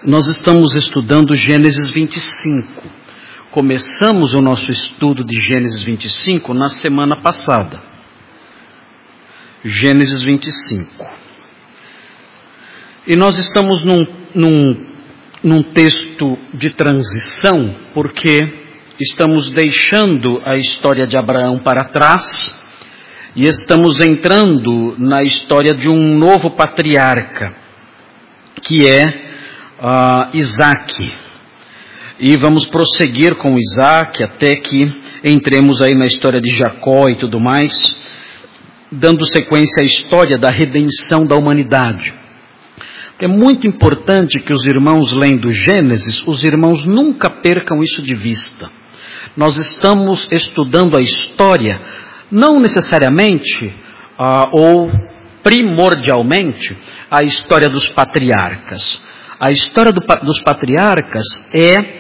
Nós estamos estudando Gênesis 25. Começamos o nosso estudo de Gênesis 25 na semana passada. Gênesis 25. E nós estamos num texto de transição, porque estamos deixando a história de Abraão para trás e estamos entrando na história de um novo patriarca, que é Isaac. E vamos prosseguir com Isaac até que entremos aí na história de Jacó e tudo mais, dando sequência à história da redenção da humanidade. É muito importante que os irmãos, lendo Gênesis, os irmãos nunca percam isso de vista. Nós estamos estudando a história, não necessariamente ou primordialmente a história dos patriarcas. A história dos patriarcas é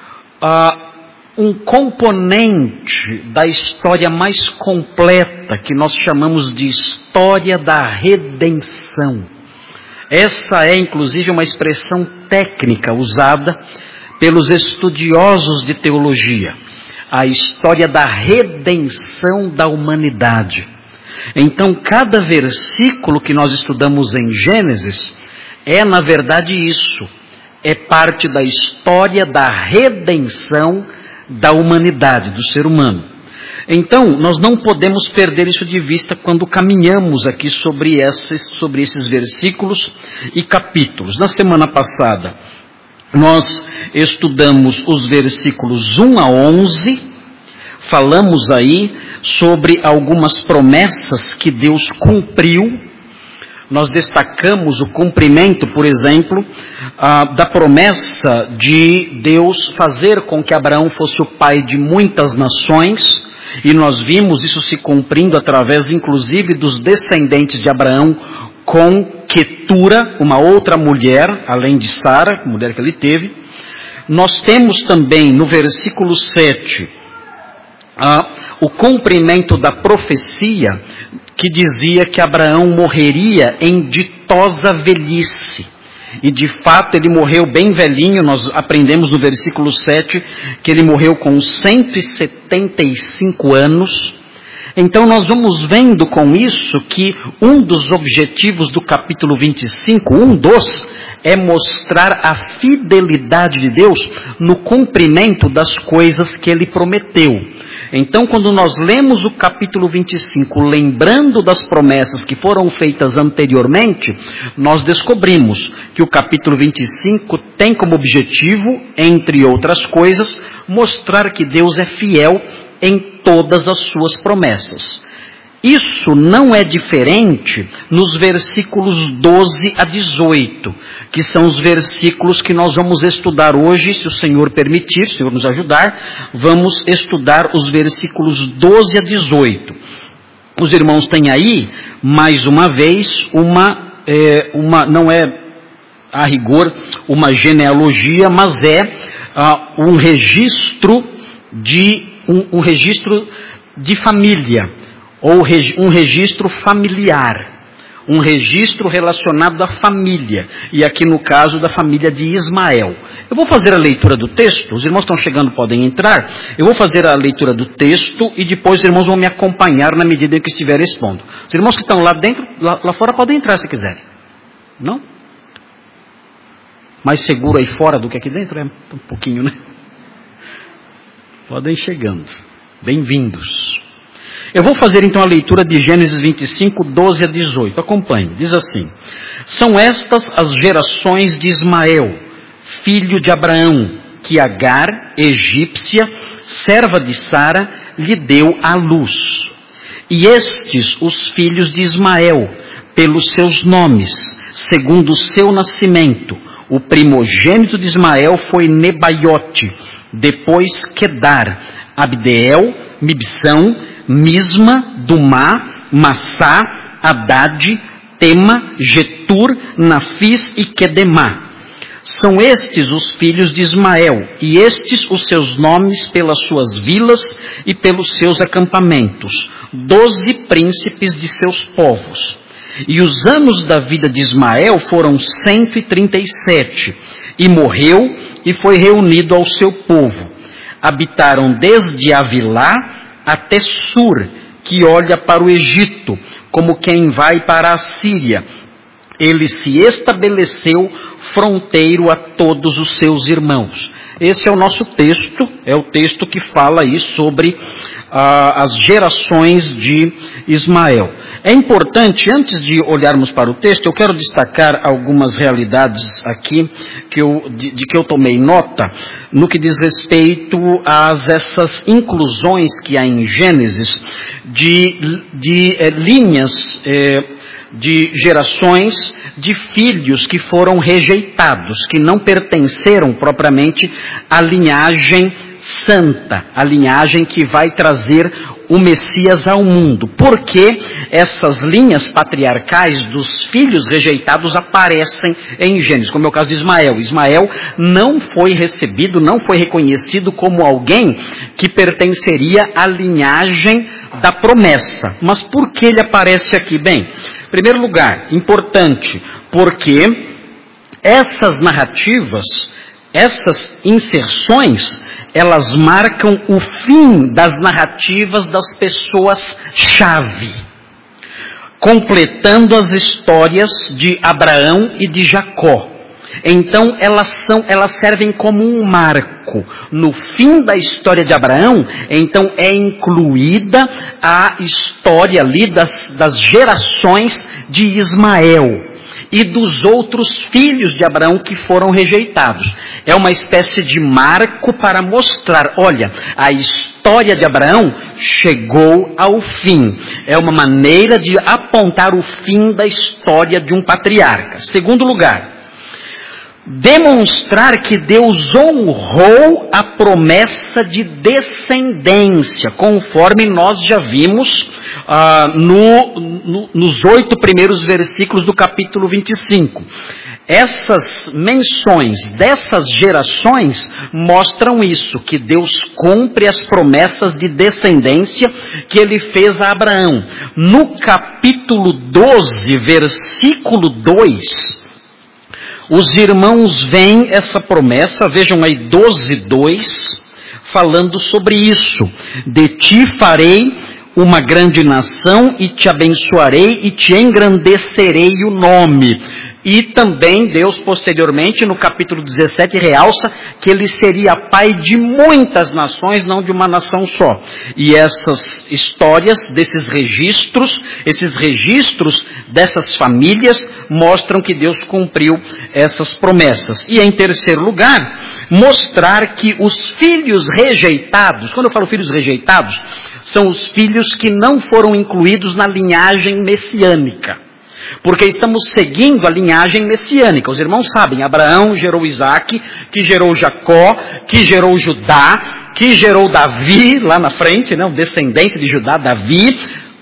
um componente da história mais completa, que nós chamamos de história da redenção. Essa é, inclusive, uma expressão técnica usada pelos estudiosos de teologia. A história da redenção da humanidade. Então, cada versículo que nós estudamos em Gênesis é, na verdade, isso. É parte da história da redenção da humanidade, do ser humano. Então, nós não podemos perder isso de vista quando caminhamos aqui sobre esses versículos e capítulos. Na semana passada, nós estudamos os versículos 1 a 11, falamos aí sobre algumas promessas que Deus cumpriu. Nós destacamos o cumprimento, por exemplo, da promessa de Deus fazer com que Abraão fosse o pai de muitas nações, e nós vimos isso se cumprindo através, inclusive, dos descendentes de Abraão com Quetura, uma outra mulher, além de Sara, a mulher que ele teve. Nós temos também, no versículo 7, o cumprimento da profecia que dizia que Abraão morreria em ditosa velhice. E de fato ele morreu bem velhinho. Nós aprendemos no versículo 7 que ele morreu com 175 anos. Então nós vamos vendo com isso que um dos objetivos do capítulo 25, é mostrar a fidelidade de Deus no cumprimento das coisas que ele prometeu. Então, quando nós lemos o capítulo 25, lembrando das promessas que foram feitas anteriormente, nós descobrimos que o capítulo 25 tem como objetivo, entre outras coisas, mostrar que Deus é fiel em todas as suas promessas. Isso não é diferente nos versículos 12 a 18, que são os versículos que nós vamos estudar hoje, se o Senhor permitir, se o Senhor nos ajudar, vamos estudar os versículos 12 a 18. Os irmãos têm aí, mais uma vez, não é a rigor uma genealogia, mas é um registro de família, ou um registro familiar, um registro relacionado à família, e aqui no caso da família de Ismael. Eu vou fazer a leitura do texto, os irmãos estão chegando, podem entrar, eu vou fazer a leitura do texto e depois os irmãos vão me acompanhar na medida em que estiver expondo. Os irmãos que estão lá dentro, lá fora podem entrar se quiserem. Não? Mais seguro aí fora do que aqui dentro? É um pouquinho, né? Podem chegando. Bem-vindos. Eu vou fazer então a leitura de Gênesis 25, 12 a 18. Acompanhe. Diz assim: são estas as gerações de Ismael, filho de Abraão, que Agar, egípcia, serva de Sara, lhe deu à luz. E estes os filhos de Ismael, pelos seus nomes, segundo o seu nascimento. O primogênito de Ismael foi Nebaiote, depois Quedar, Abdeel, Mibsão, Misma, Dumá, Massá, Haddad, Tema, Getur, Nafis e Quedemá. São estes os filhos de Ismael, e estes os seus nomes pelas suas vilas e pelos seus acampamentos, 12 príncipes de seus povos. E os anos da vida de Ismael foram 137. E morreu e foi reunido ao seu povo. Habitaram desde Avilá até Sur, que olha para o Egito, como quem vai para a Síria. Ele se estabeleceu fronteiro a todos os seus irmãos. Esse é o nosso texto, é o texto que fala aí sobre as gerações de Ismael. É importante, antes de olharmos para o texto, eu quero destacar algumas realidades aqui de que eu tomei nota no que diz respeito a essas inclusões que há em Gênesis de linhas de gerações de filhos que foram rejeitados, que não pertenceram propriamente à linhagem santa, a linhagem que vai trazer o Messias ao mundo. Porque essas linhas patriarcais dos filhos rejeitados aparecem em Gênesis, como é o caso de Ismael. Ismael não foi recebido, não foi reconhecido como alguém que pertenceria à linhagem da promessa. Mas por que ele aparece aqui? Bem, em primeiro lugar, importante, porque essas narrativas, essas inserções, elas marcam o fim das narrativas das pessoas-chave, completando as histórias de Abraão e de Jacó. Então elas servem como um marco. No fim da história de Abraão, então é incluída a história ali das gerações de Ismael e dos outros filhos de Abraão que foram rejeitados. É uma espécie de marco para mostrar, olha, a história de Abraão chegou ao fim. É uma maneira de apontar o fim da história de um patriarca. Segundo lugar, demonstrar que Deus honrou a promessa de descendência, conforme nós já vimos nos 8 primeiros versículos do capítulo 25. Essas menções dessas gerações mostram isso, que Deus cumpre as promessas de descendência que ele fez a Abraão. No capítulo 12, versículo 2, os irmãos veem essa promessa, vejam aí 12:2, falando sobre isso. De ti farei uma grande nação e te abençoarei e te engrandecerei o nome. E também Deus posteriormente no capítulo 17 realça que ele seria pai de muitas nações, não de uma nação só. E essas histórias desses registros, esses registros dessas famílias mostram que Deus cumpriu essas promessas. E em terceiro lugar, mostrar que os filhos rejeitados, quando eu falo filhos rejeitados, são os filhos que não foram incluídos na linhagem messiânica. Porque estamos seguindo a linhagem messiânica. Os irmãos sabem, Abraão gerou Isaac, que gerou Jacó, que gerou Judá, que gerou Davi, lá na frente, né, o descendente de Judá, Davi,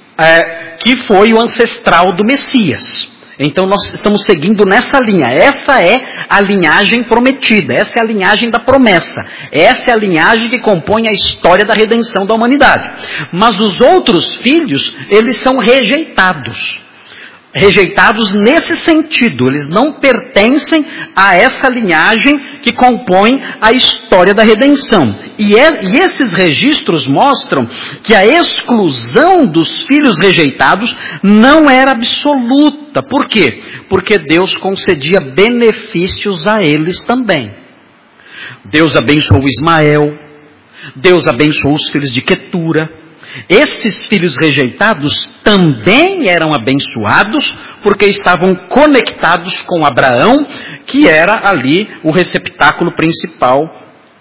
que foi o ancestral do Messias. Então nós estamos seguindo nessa linha. Essa é a linhagem prometida, essa é a linhagem da promessa, essa é a linhagem que compõe a história da redenção da humanidade. Mas os outros filhos, eles são rejeitados. Rejeitados nesse sentido, eles não pertencem a essa linhagem que compõe a história da redenção. E esses registros mostram que a exclusão dos filhos rejeitados não era absoluta. Por quê? Porque Deus concedia benefícios a eles também. Deus abençoou Ismael, Deus abençoou os filhos de Quetura. Esses filhos rejeitados também eram abençoados porque estavam conectados com Abraão, que era ali o receptáculo principal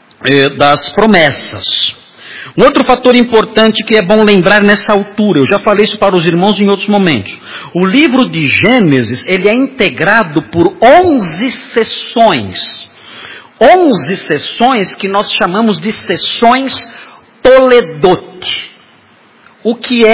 das promessas. Um outro fator importante que é bom lembrar nessa altura, eu já falei isso para os irmãos em outros momentos. O livro de Gênesis, ele é integrado por 11 sessões. 11 sessões que nós chamamos de sessões Toledote. O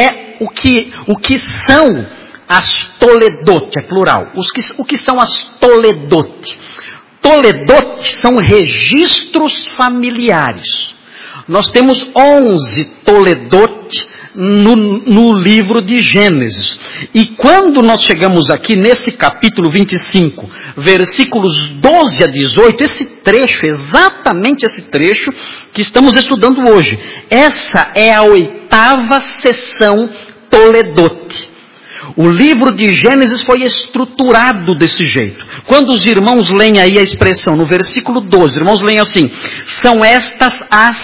que são as Toledote, é plural. O que são as Toledote? Toledote são registros familiares. Nós temos 11 Toledote no livro de Gênesis. E quando nós chegamos aqui nesse capítulo 25, versículos 12 a 18, esse trecho, exatamente esse trecho que estamos estudando hoje, essa é a 8ª sessão Toledote. O livro de Gênesis foi estruturado desse jeito. Quando os irmãos leem aí a expressão no versículo 12, os irmãos leem assim: são estas as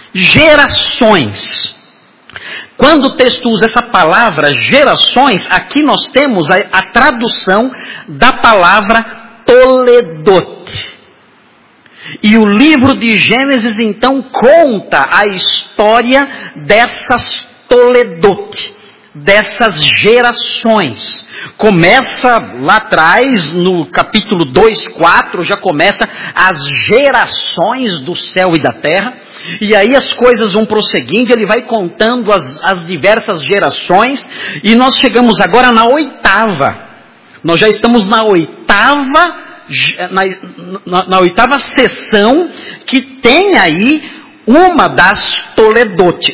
gerações. Quando o texto usa essa palavra gerações, aqui nós temos a tradução da palavra Toledote. E o livro de Gênesis então conta a história dessas Toledote, dessas gerações. Começa lá atrás, no capítulo 2, 4, já começa as gerações do céu e da terra, e aí as coisas vão prosseguindo, ele vai contando as diversas gerações, e nós chegamos agora na 8ª. Nós já estamos na 8ª, na 8ª sessão, que tem aí uma das Toledote.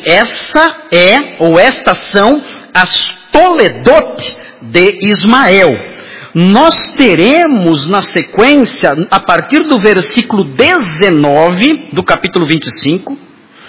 Estas são as Toledote de Ismael. Nós teremos na sequência, a partir do versículo 19 do capítulo 25,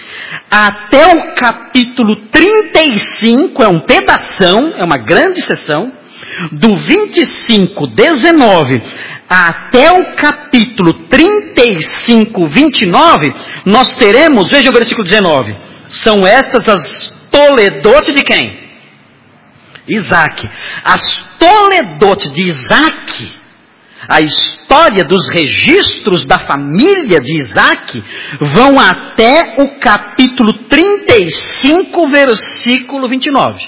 até o capítulo 35, é um pedação, é uma grande sessão, do 25, 19, até o capítulo 35, 29, nós teremos, veja o versículo 19, são estas as Toledote de quem? Isaac. As Toledote de Isaac, a história dos registros da família de Isaac, vão até o capítulo 35, versículo 29.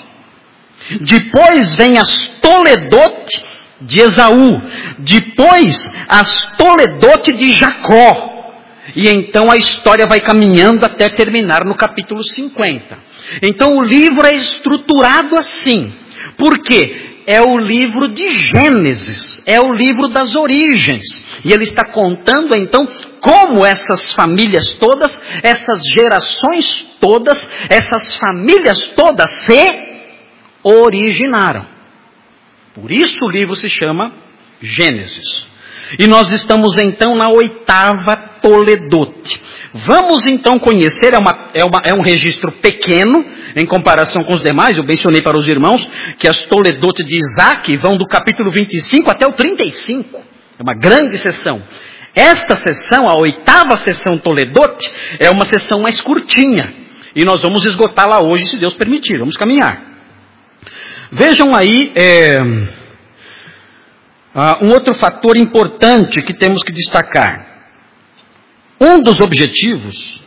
Depois vem as Toledote de Esaú. Depois as Toledote de Jacó. E então a história vai caminhando até terminar no capítulo 50. Então o livro é estruturado assim. Por quê? É o livro de Gênesis, é o livro das origens. E ele está contando então como essas famílias todas, essas gerações todas, essas famílias todas se originaram. Por isso o livro se chama Gênesis. E nós estamos então na 8ª Toledote. Vamos então conhecer, é um registro pequeno em comparação com os demais. Eu mencionei para os irmãos que as Toledote de Isaac vão do capítulo 25 até o 35. É uma grande sessão. Esta sessão, a 8ª sessão Toledote, é uma sessão mais curtinha. E nós vamos esgotá-la hoje, se Deus permitir. Vamos caminhar. Vejam aí um outro fator importante que temos que destacar. Um dos objetivos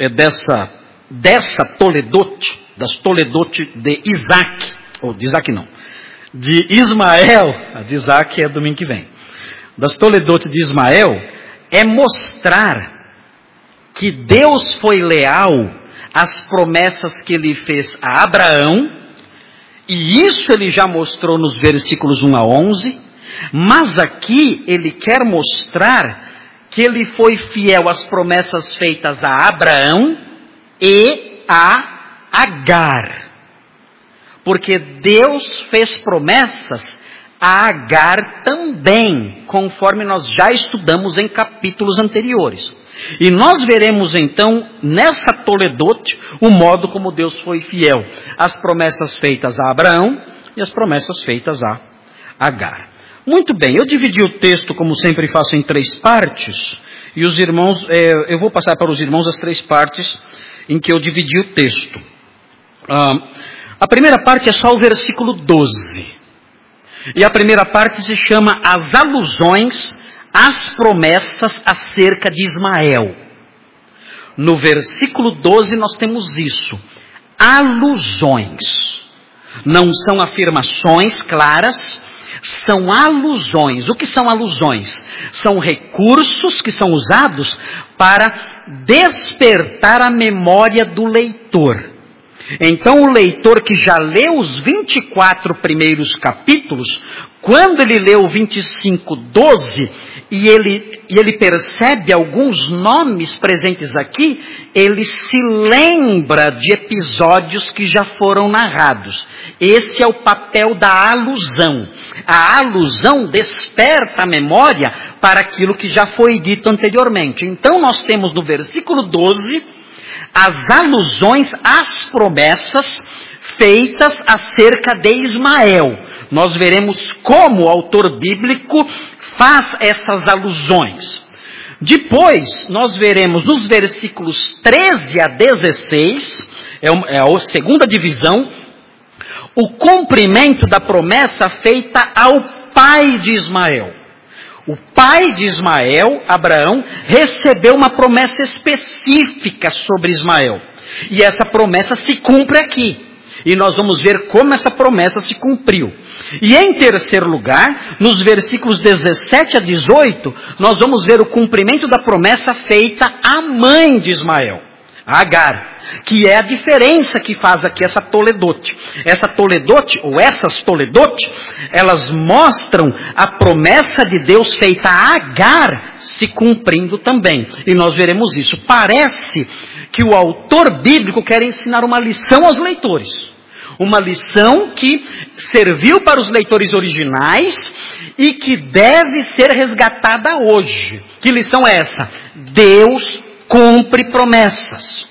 dessa Toledote, das Toledote de Isaac, ou de Isaac não, de Ismael, a de Isaac é domingo que vem, das Toledote de Ismael, é mostrar que Deus foi leal às promessas que ele fez a Abraão, e isso ele já mostrou nos versículos 1 a 11, mas aqui ele quer mostrar que ele foi fiel às promessas feitas a Abraão e a Agar. Porque Deus fez promessas a Agar também, conforme nós já estudamos em capítulos anteriores. E nós veremos então, nessa Toledote, o modo como Deus foi fiel às promessas feitas a Abraão e às promessas feitas a Agar. Muito bem, eu dividi o texto, como sempre faço, em 3 partes, e os irmãos, eu vou passar para os irmãos as 3 partes em que eu dividi o texto. A primeira parte é só o versículo 12, e a primeira parte se chama as alusões às promessas acerca de Ismael. No versículo 12 nós temos isso, alusões, não são afirmações claras, são alusões. O que são alusões? São recursos que são usados para despertar a memória do leitor. Então o leitor que já leu os 24 primeiros capítulos, quando ele lê o 25:12, e ele percebe alguns nomes presentes aqui, ele se lembra de episódios que já foram narrados. Esse é o papel da alusão. A alusão desperta a memória para aquilo que já foi dito anteriormente. Então nós temos no versículo 12 as alusões às promessas feitas acerca de Ismael. Nós veremos como o autor bíblico faz essas alusões. Depois, nós veremos nos versículos 13 a 16, é a segunda divisão, o cumprimento da promessa feita ao pai de Ismael. O pai de Ismael, Abraão, recebeu uma promessa específica sobre Ismael. E essa promessa se cumpre aqui. E nós vamos ver como essa promessa se cumpriu. E em terceiro lugar, nos versículos 17 a 18, nós vamos ver o cumprimento da promessa feita à mãe de Ismael, a Agar, que é a diferença que faz aqui essa toledote. Essa toledote, ou essas toledote, elas mostram a promessa de Deus feita a Agar se cumprindo também. E nós veremos isso. Parece que o autor bíblico quer ensinar uma lição aos leitores. Uma lição que serviu para os leitores originais e que deve ser resgatada hoje. Que lição é essa? Deus cumpre promessas.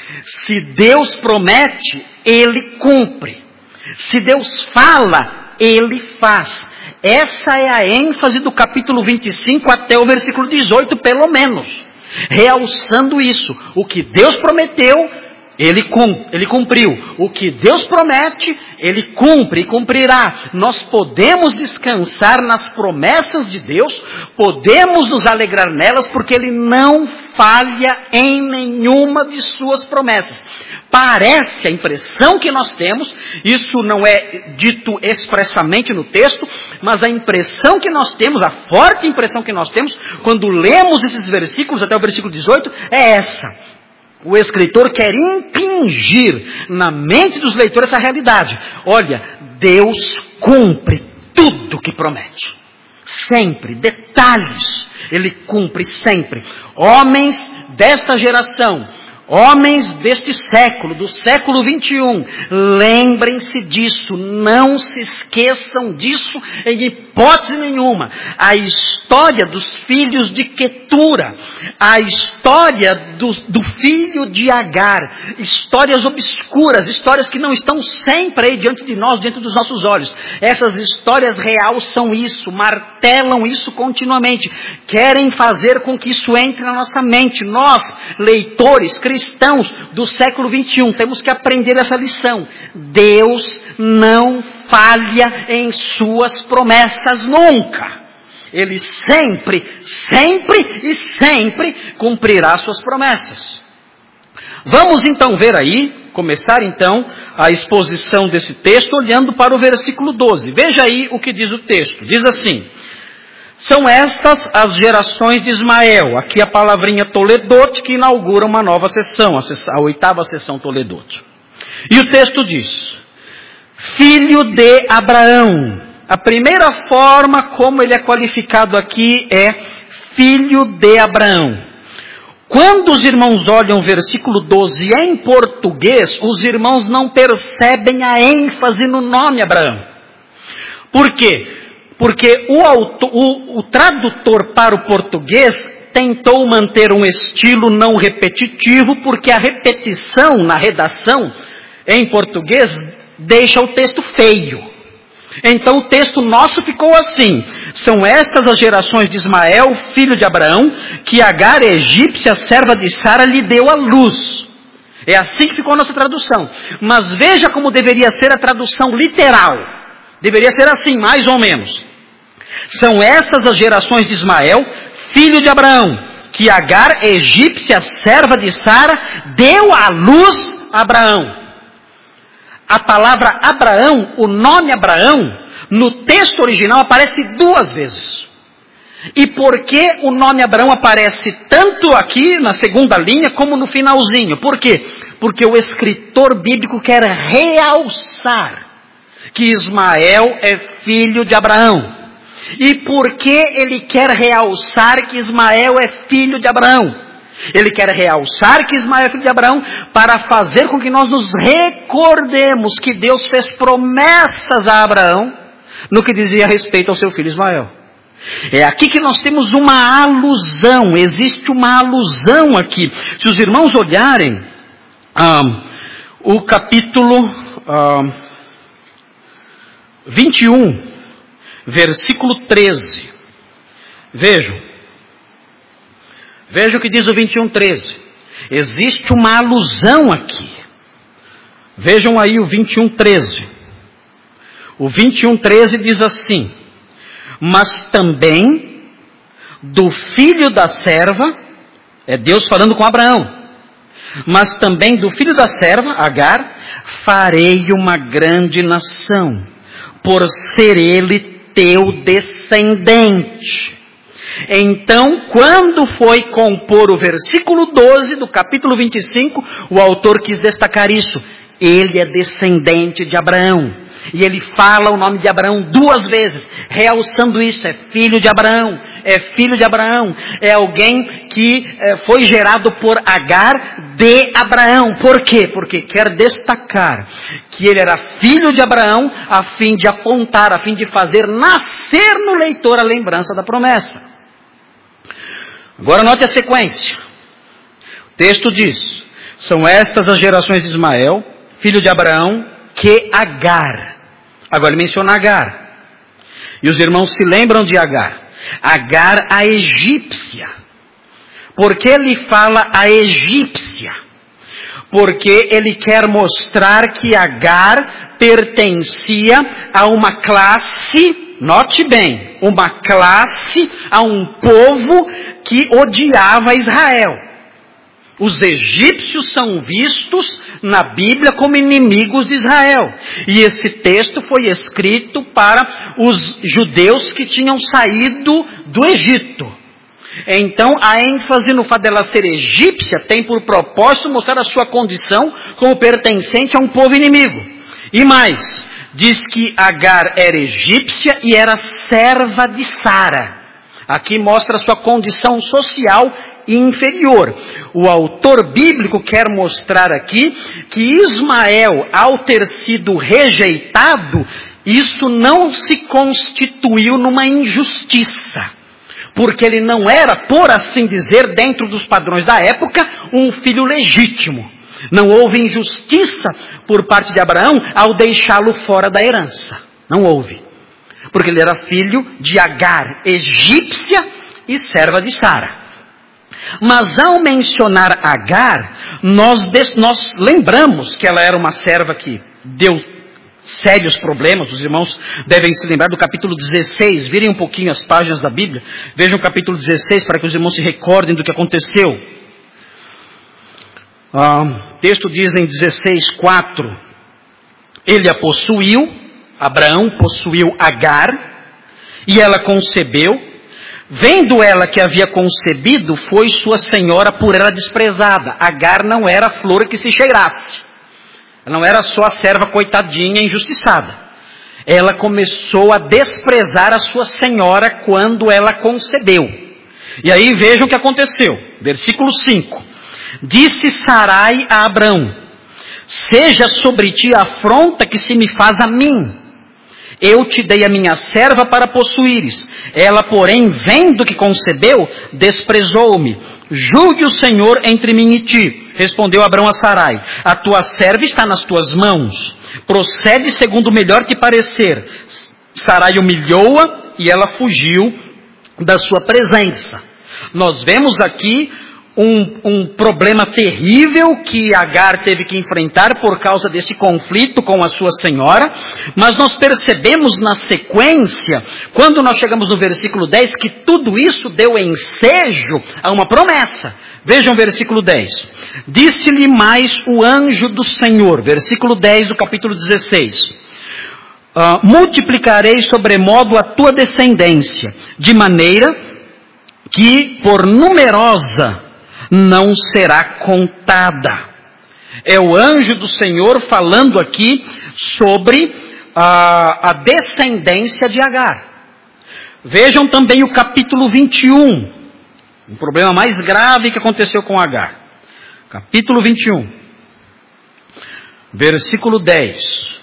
Se Deus promete, Ele cumpre. Se Deus fala, Ele faz. Essa é a ênfase do capítulo 25 até o versículo 18, pelo menos. Realçando isso. O que Deus prometeu, Ele cumpriu. O que Deus promete, Ele cumpre e cumprirá. Nós podemos descansar nas promessas de Deus, podemos nos alegrar nelas, porque Ele não falha em nenhuma de suas promessas. Parece a impressão que nós temos, isso não é dito expressamente no texto, mas a impressão que nós temos, a forte impressão que nós temos, quando lemos esses versículos até o versículo 18, é essa. O escritor quer impingir na mente dos leitores essa realidade. Olha, Deus cumpre tudo que promete. Sempre, detalhes, Ele cumpre sempre. Homens desta geração, homens deste século, do século 21, lembrem-se disso, não se esqueçam disso em hipótese nenhuma. A história dos filhos de Quetura, a história do filho de Agar, histórias obscuras, histórias que não estão sempre aí diante de nós, diante dos nossos olhos. Essas histórias realçam isso, martelam isso continuamente, querem fazer com que isso entre na nossa mente. Nós, leitores, cristãos do século 21, temos que aprender essa lição. Deus não falha em suas promessas nunca. Ele sempre cumprirá suas promessas. Vamos então ver aí, começar então a exposição desse texto olhando para o versículo 12. Veja aí o que diz o texto. Diz assim: são estas as gerações de Ismael. Aqui a palavrinha toledote que inaugura uma nova sessão, a oitava sessão toledote. E o texto diz: filho de Abraão. A primeira forma como ele é qualificado aqui é filho de Abraão. Quando os irmãos olham o versículo 12 em português, os irmãos não percebem a ênfase no nome Abraão. Por quê? Porque o tradutor para o português tentou manter um estilo não repetitivo, porque a repetição na redação em português deixa o texto feio. Então o texto nosso ficou assim: são estas as gerações de Ismael, filho de Abraão, que Agar, egípcia, serva de Sara, lhe deu à luz. É assim que ficou a nossa tradução. Mas veja como deveria ser a tradução literal. Deveria ser assim, mais ou menos. São estas as gerações de Ismael, filho de Abraão, que Agar, egípcia, serva de Sara, deu à luz a Abraão. A palavra Abraão, o nome Abraão, no texto original aparece 2 vezes. E por que o nome Abraão aparece tanto aqui na segunda linha como no finalzinho? Por quê? Porque o escritor bíblico quer realçar que Ismael é filho de Abraão. E por que ele quer realçar que Ismael é filho de Abraão? Ele quer realçar que Ismael é filho de Abraão para fazer com que nós nos recordemos que Deus fez promessas a Abraão no que dizia a respeito ao seu filho Ismael. É aqui que nós temos uma alusão, existe uma alusão aqui. Se os irmãos olharem o capítulo 21, versículo 13, vejam o que diz o 21:13. Existe uma alusão aqui. Vejam aí o 21:13. O 21:13 diz assim: mas também do filho da serva, é Deus falando com Abraão, mas também do filho da serva, Agar, farei uma grande nação, por ser ele teu descendente. Então, quando foi compor o versículo 12 do capítulo 25, o autor quis destacar isso. Ele é descendente de Abraão. E ele fala o nome de Abraão 2 vezes, realçando isso. É filho de Abraão, é filho de Abraão. É alguém que foi gerado por Agar de Abraão. Por quê? Porque quer destacar que ele era filho de Abraão, a fim de apontar, a fim de fazer nascer no leitor a lembrança da promessa. Agora note a sequência. O texto diz: são estas as gerações de Ismael, filho de Abraão, que Agar. Agora ele menciona Agar. E os irmãos se lembram de Agar. Agar, a egípcia. Por que ele fala a egípcia? Porque ele quer mostrar que Agar pertencia a uma classe, note bem, uma classe, a um povo que odiava Israel. Os egípcios são vistos na Bíblia como inimigos de Israel. E esse texto foi escrito para os judeus que tinham saído do Egito. Então, a ênfase no fato dela ser egípcia tem por propósito mostrar a sua condição como pertencente a um povo inimigo. E mais, diz que Agar era egípcia e era serva de Sara. Aqui mostra a sua condição social inferior. O autor bíblico quer mostrar aqui que Ismael, ao ter sido rejeitado, isso não se constituiu numa injustiça, porque ele não era, por assim dizer, dentro dos padrões da época, um filho legítimo. Não houve injustiça por parte de Abraão ao deixá-lo fora da herança. Não houve. Porque ele era filho de Agar, egípcia e serva de Sara. Mas ao mencionar Agar, nós lembramos que ela era uma serva que deu sérios problemas. Os irmãos devem se lembrar do capítulo 16, virem um pouquinho as páginas da Bíblia, vejam o capítulo 16 para que os irmãos se recordem do que aconteceu. O texto diz em 16:4, ele a possuiu, Abraão possuiu Agar, e ela concebeu. Vendo ela que havia concebido, foi sua senhora por ela desprezada. Agar não era flor que se cheirasse. Ela não era só a serva coitadinha injustiçada. Ela começou a desprezar a sua senhora quando ela concebeu. E aí vejam o que aconteceu. Versículo 5. Disse Sarai a Abrão: seja sobre ti a afronta que se me faz a mim. Eu te dei a minha serva para possuíres. Ela, porém, vendo que concebeu, desprezou-me. Julgue o Senhor entre mim e ti. Respondeu Abrão a Sarai: a tua serva está nas tuas mãos. Procede segundo o melhor te parecer. Sarai humilhou-a e ela fugiu da sua presença. Nós vemos aqui um problema terrível que Agar teve que enfrentar por causa desse conflito com a sua senhora, mas nós percebemos na sequência, quando nós chegamos no versículo 10, que tudo isso deu ensejo a uma promessa. Vejam o versículo 10. Disse-lhe mais o anjo do Senhor, versículo 10 do capítulo 16. Multiplicarei sobremodo a tua descendência, de maneira que por numerosa não será contada. É o anjo do Senhor falando aqui sobre a descendência de Agar. Vejam também o capítulo 21, um problema mais grave que aconteceu com Agar. Capítulo 21, versículo 10.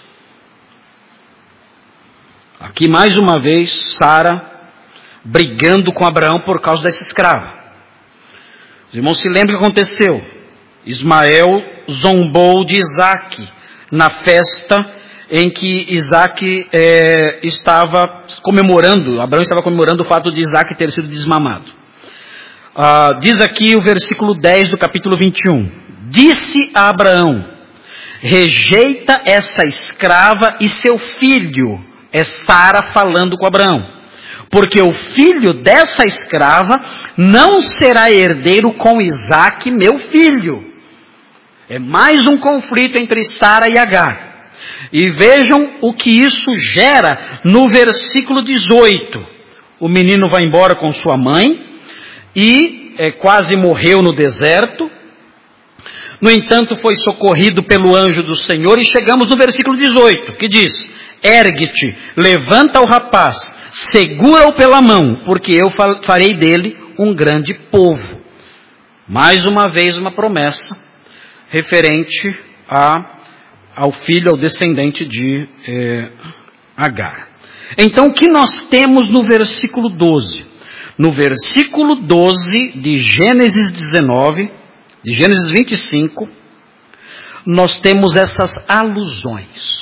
Aqui mais uma vez, Sara brigando com Abraão por causa dessa escrava. Os irmãos se lembram o que aconteceu? Ismael zombou de Isaque na festa em que Isaque estava comemorando, Abraão estava comemorando o fato de Isaque ter sido desmamado. Diz aqui o versículo 10 do capítulo 21. Disse a Abraão: rejeita essa escrava e seu filho. É Sara falando com Abraão. Porque o filho dessa escrava não será herdeiro com Isaque, meu filho. É mais um conflito entre Sara e Agar. E vejam o que isso gera no versículo 18. O menino vai embora com sua mãe e quase morreu no deserto. No entanto, foi socorrido pelo anjo do Senhor e chegamos no versículo 18, que diz: ergue-te, levanta o rapaz, segura-o pela mão, porque eu farei dele um grande povo. Mais uma vez uma promessa referente ao filho, ao descendente de Agar. Então o que nós temos no versículo 12? No versículo 12 de Gênesis 19, de Gênesis 25, nós temos essas alusões.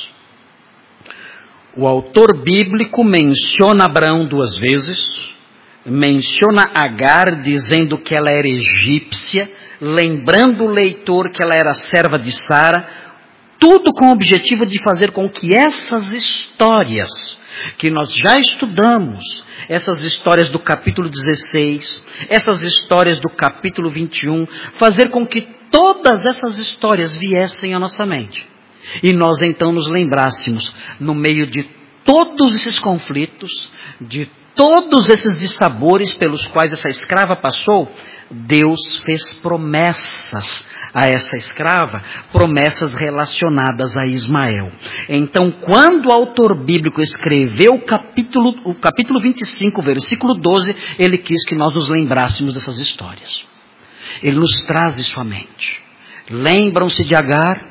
O autor bíblico menciona Abraão 2 vezes, menciona Agar dizendo que ela era egípcia, lembrando o leitor que ela era serva de Sara, tudo com o objetivo de fazer com que essas histórias que nós já estudamos, essas histórias do capítulo 16, essas histórias do capítulo 21, fazer com que todas essas histórias viessem à nossa mente. E nós então nos lembrássemos, no meio de todos esses conflitos, de todos esses dissabores pelos quais essa escrava passou, Deus fez promessas a essa escrava, promessas relacionadas a Ismael. Então, quando o autor bíblico escreveu o capítulo 25, versículo 12, ele quis que nós nos lembrássemos dessas histórias. Ele nos traz isso à mente. Lembram-se de Agar?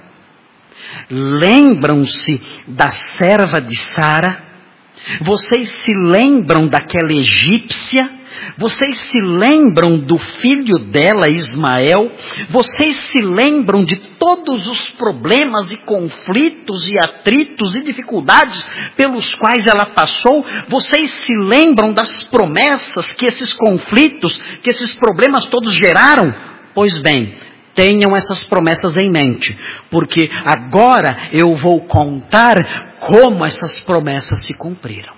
Lembram-se da serva de Sara? Vocês se lembram daquela egípcia? Vocês se lembram do filho dela, Ismael? Vocês se lembram de todos os problemas e conflitos e atritos e dificuldades pelos quais ela passou? Vocês se lembram das promessas que esses conflitos, que esses problemas todos geraram? Pois bem, tenham essas promessas em mente, porque agora eu vou contar como essas promessas se cumpriram.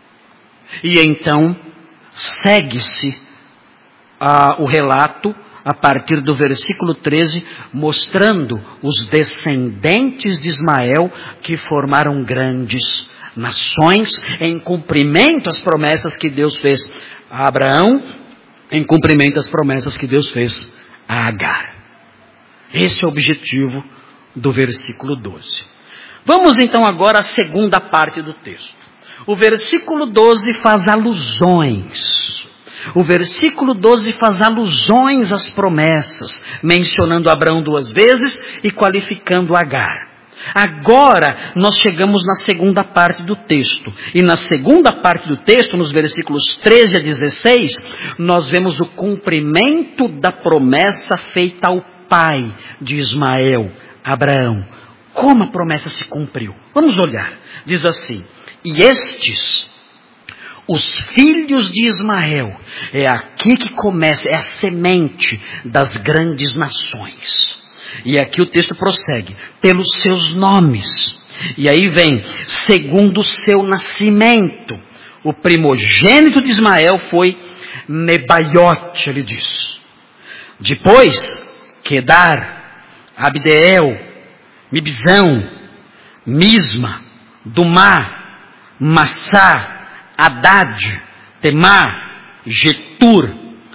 E então, segue-se o relato a partir do versículo 13, mostrando os descendentes de Ismael que formaram grandes nações em cumprimento às promessas que Deus fez a Abraão, em cumprimento às promessas que Deus fez a Agar. Esse é o objetivo do versículo 12. Vamos então agora à segunda parte do texto. O versículo 12 faz alusões. O versículo 12 faz alusões às promessas, mencionando Abraão 2 vezes e qualificando Agar. Agora nós chegamos na segunda parte do texto. E na segunda parte do texto, nos versículos 13 a 16, nós vemos o cumprimento da promessa feita ao pai de Ismael, Abraão. Como a promessa se cumpriu? Vamos olhar. Diz assim: e estes, os filhos de Ismael, é aqui que começa, é a semente das grandes nações. E aqui o texto prossegue, pelos seus nomes. E aí vem, segundo o seu nascimento. O primogênito de Ismael foi Nebaiote, ele diz. Depois, Quedar, Abdeel, Mibzão, Misma, Dumá, Massá, Haddad, Temá, Getur,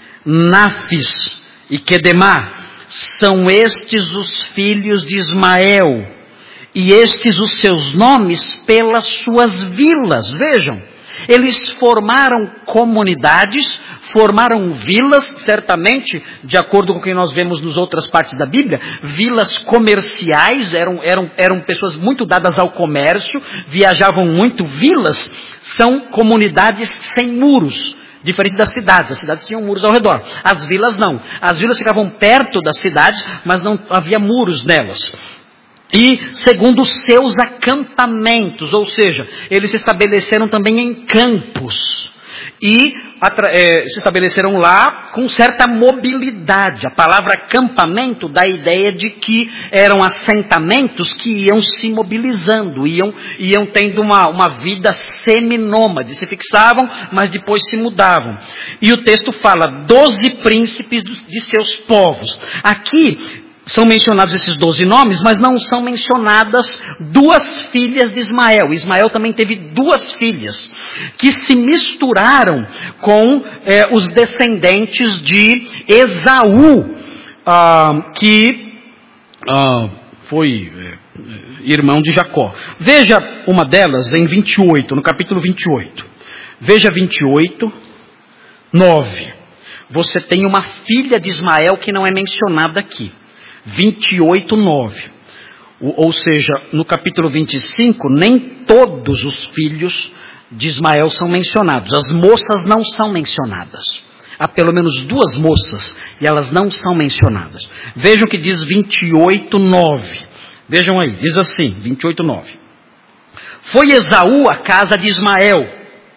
Nafis e Quedemá. São estes os filhos de Ismael, e estes os seus nomes pelas suas vilas. Vejam, Eles formaram comunidades, formaram vilas, certamente, de acordo com o que nós vemos nas outras partes da Bíblia, vilas comerciais, eram pessoas muito dadas ao comércio, viajavam muito. Vilas são comunidades sem muros, diferente das cidades. As cidades tinham muros ao redor, as vilas não. As vilas ficavam perto das cidades, mas não havia muros nelas. E segundo os seus acampamentos, ou seja, eles se estabeleceram também em campos. E se estabeleceram lá com certa mobilidade. A palavra acampamento dá a ideia de que eram assentamentos que iam se mobilizando, iam tendo uma vida seminômade. Se fixavam, mas depois se mudavam. E o texto fala 12 príncipes de seus povos. Aqui são mencionados esses 12 nomes, mas não são mencionadas 2 filhas de Ismael. Ismael também teve 2 filhas, que se misturaram com os descendentes de Esaú, que foi irmão de Jacó. Veja uma delas em 28, no capítulo 28. Veja 28, 9. Você tem uma filha de Ismael que não é mencionada aqui. 28, 9. Ou seja, no capítulo 25, nem todos os filhos de Ismael são mencionados. As moças não são mencionadas. Há pelo menos 2 moças e elas não são mencionadas. Vejam o que diz 28, 9. Vejam aí, diz assim, 28, 9. Foi Esaú à casa de Ismael.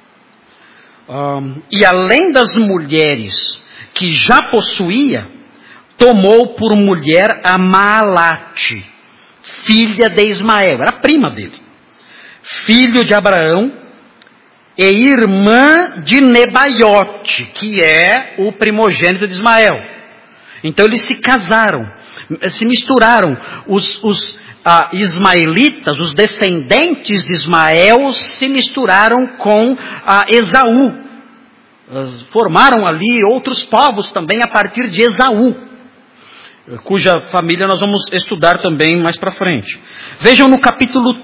E além das mulheres que já possuía, tomou por mulher a Maalate, filha de Ismael, era prima dele, filho de Abraão e irmã de Nebaiote, que é o primogênito de Ismael. Então eles se casaram, se misturaram. Os ismaelitas, os descendentes de Ismael, se misturaram com Esaú. Formaram ali outros povos também a partir de Esaú, cuja família nós vamos estudar também mais para frente. Vejam no capítulo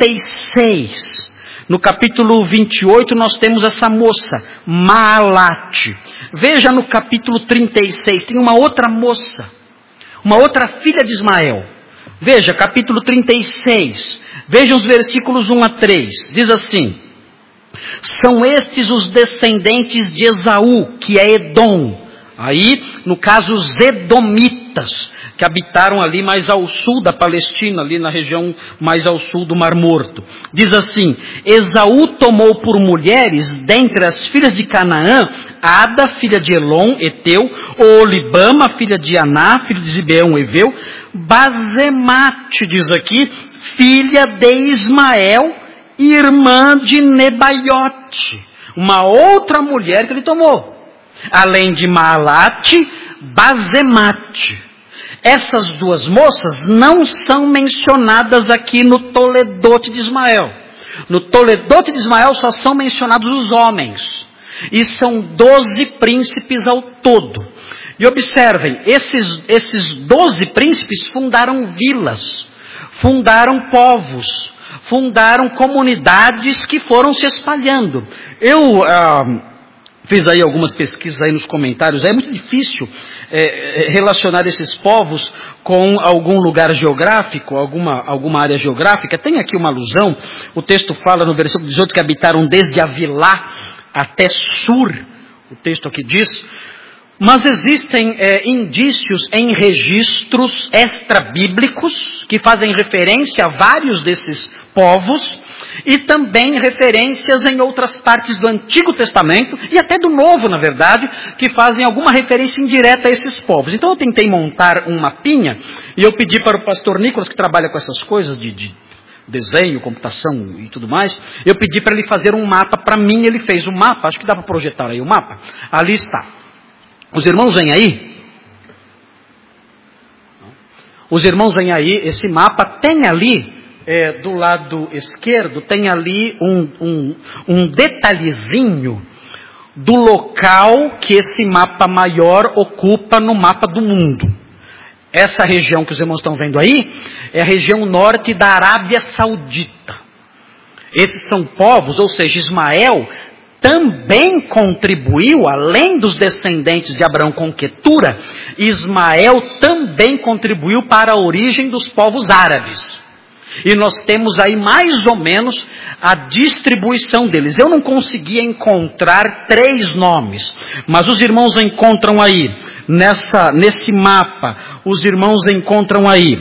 36, no capítulo 28 nós temos essa moça, Maalate. Veja no capítulo 36, tem uma outra moça, uma outra filha de Ismael. Veja, capítulo 36, vejam os versículos 1 a 3, diz assim: são estes os descendentes de Esaú, que é Edom. Aí, no caso, os edomitas, que habitaram ali mais ao sul da Palestina, ali na região mais ao sul do Mar Morto. Diz assim: Esaú tomou por mulheres, dentre as filhas de Canaã, Ada, filha de Elon, Eteu, Olibama, filha de Aná, filho de Zibeão, Eveu, Bazemate, diz aqui, filha de Ismael, irmã de Nebaiote. Uma outra mulher que ele tomou. Além de Maalate, Bazemate. Essas 2 moças não são mencionadas aqui no Toledote de Ismael. No Toledote de Ismael só são mencionados os homens. E são 12 príncipes ao todo. E observem, esses 12 príncipes fundaram vilas, fundaram povos, fundaram comunidades que foram se espalhando. Eu fiz aí algumas pesquisas aí nos comentários. É muito difícil relacionar esses povos com algum lugar geográfico, alguma área geográfica. Tem aqui uma alusão. O texto fala no versículo 18 que habitaram desde Avilá até Sur. O texto aqui diz. Mas existem indícios em registros extrabíblicos que fazem referência a vários desses povos. E também referências em outras partes do Antigo Testamento, e até do Novo, na verdade, que fazem alguma referência indireta a esses povos. Então eu tentei montar um mapinha, e eu pedi para o pastor Nicolas, que trabalha com essas coisas de desenho, computação e tudo mais, eu pedi para ele fazer um mapa para mim. Ele fez um mapa, acho que dá para projetar aí o mapa. Ali está. Os irmãos vêm aí? Os irmãos vêm aí, esse mapa tem ali, do lado esquerdo, tem ali um detalhezinho do local que esse mapa maior ocupa no mapa do mundo. Essa região que os irmãos estão vendo aí é a região norte da Arábia Saudita. Esses são povos, ou seja, Ismael também contribuiu, além dos descendentes de Abraão com Quetura, Ismael também contribuiu para a origem dos povos árabes. E nós temos aí mais ou menos a distribuição deles. Eu não conseguia encontrar 3 nomes, mas os irmãos encontram aí, nesse mapa, os irmãos encontram aí,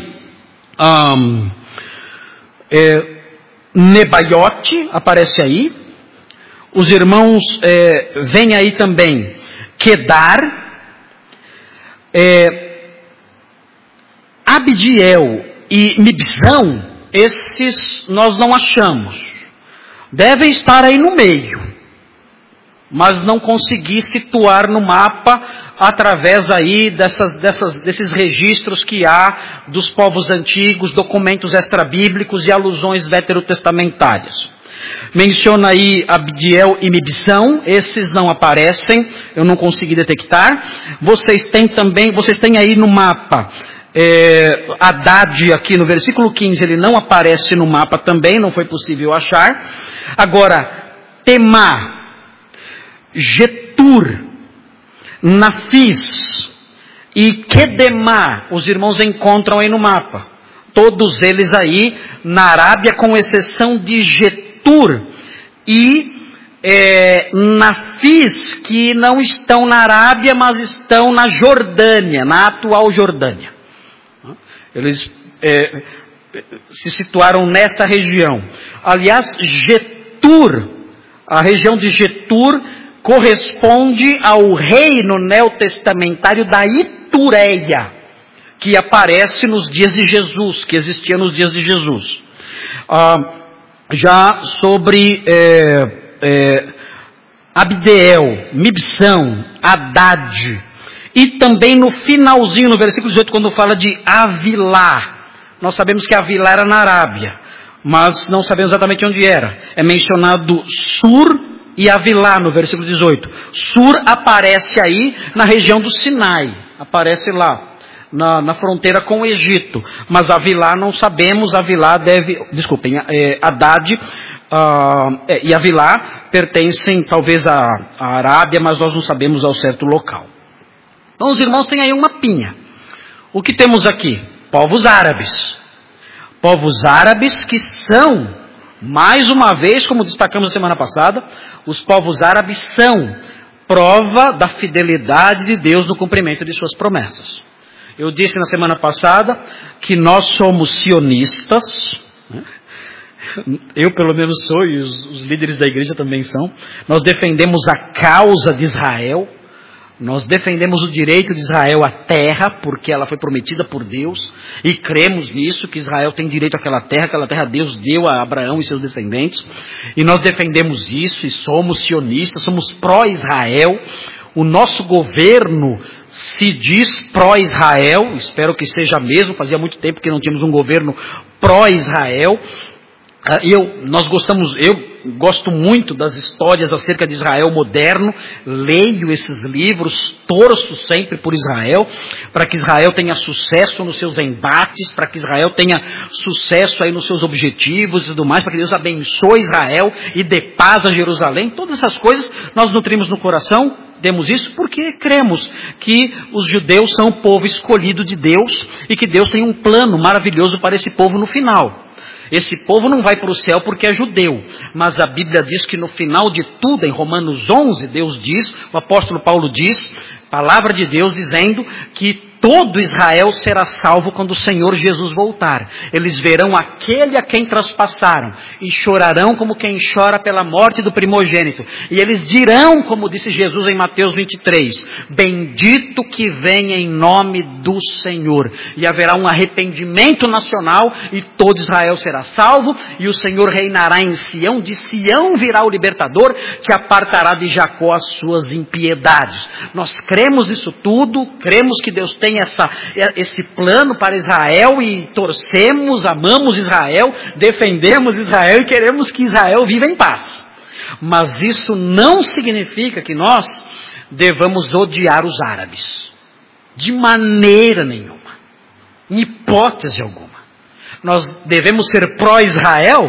Nebaiote, aparece aí. Os irmãos veem aí também Quedar, Abdiel e Mibzão. Esses nós não achamos. Devem estar aí no meio, mas não consegui situar no mapa através aí desses registros que há dos povos antigos, documentos extrabíblicos e alusões veterotestamentárias. Menciona aí Abdiel e Mibzão, esses não aparecem, eu não consegui detectar. Vocês têm aí no mapa Haddad aqui no versículo 15, ele não aparece no mapa também, não foi possível achar. Agora, Temá, Getur, Nafis e Quedemá, os irmãos encontram aí no mapa. Todos eles aí na Arábia, com exceção de Getur e Nafis, que não estão na Arábia, mas estão na Jordânia, na atual Jordânia. Eles se situaram nesta região. Aliás, Getur, a região de Getur, corresponde ao reino neotestamentário da Itureia, que aparece nos dias de Jesus, que existia nos dias de Jesus. Já sobre Abdeel, Mibzão, Haddad, e também no finalzinho, no versículo 18, quando fala de Avilá. Nós sabemos que Avilá era na Arábia, mas não sabemos exatamente onde era. É mencionado Sur e Avilá no versículo 18. Sur aparece aí na região do Sinai, aparece lá, na fronteira com o Egito. Mas Avilá não sabemos, Haddad e Avilá pertencem talvez à Arábia, mas nós não sabemos ao certo local. Então os irmãos têm aí um mapinha. O que temos aqui? Povos árabes. Povos árabes que são, mais uma vez, como destacamos na semana passada, os povos árabes são prova da fidelidade de Deus no cumprimento de suas promessas. Eu disse na semana passada que nós somos sionistas, né? Eu pelo menos sou, e os líderes da igreja também são. Nós defendemos a causa de Israel. Nós defendemos o direito de Israel à terra, porque ela foi prometida por Deus, e cremos nisso, que Israel tem direito àquela terra Deus deu a Abraão e seus descendentes, e nós defendemos isso, e somos sionistas, somos pró-Israel. O nosso governo se diz pró-Israel, espero que seja mesmo, fazia muito tempo que não tínhamos um governo pró-Israel. Eu gosto muito das histórias acerca de Israel moderno, leio esses livros, torço sempre por Israel, para que Israel tenha sucesso nos seus embates, para que Israel tenha sucesso aí nos seus objetivos e tudo mais, para que Deus abençoe Israel e dê paz a Jerusalém. Todas essas coisas nós nutrimos no coração, temos isso porque cremos que os judeus são o povo escolhido de Deus e que Deus tem um plano maravilhoso para esse povo no final. Esse povo não vai para o céu porque é judeu, mas a Bíblia diz que no final de tudo, em Romanos 11, Deus diz, o apóstolo Paulo diz, palavra de Deus dizendo que todo Israel será salvo quando o Senhor Jesus voltar. Eles verão aquele a quem traspassaram e chorarão como quem chora pela morte do primogênito. E eles dirão, como disse Jesus em Mateus 23, bendito que venha em nome do Senhor. E haverá um arrependimento nacional e todo Israel será salvo e o Senhor reinará em Sião. De Sião virá o libertador que apartará de Jacó as suas impiedades. Nós cremos nisso tudo, cremos que Deus tem esse plano para Israel e torcemos, amamos Israel, defendemos Israel e queremos que Israel viva em paz. Mas isso não significa que nós devamos odiar os árabes. De maneira nenhuma. Em hipótese alguma. Nós devemos ser pró-Israel,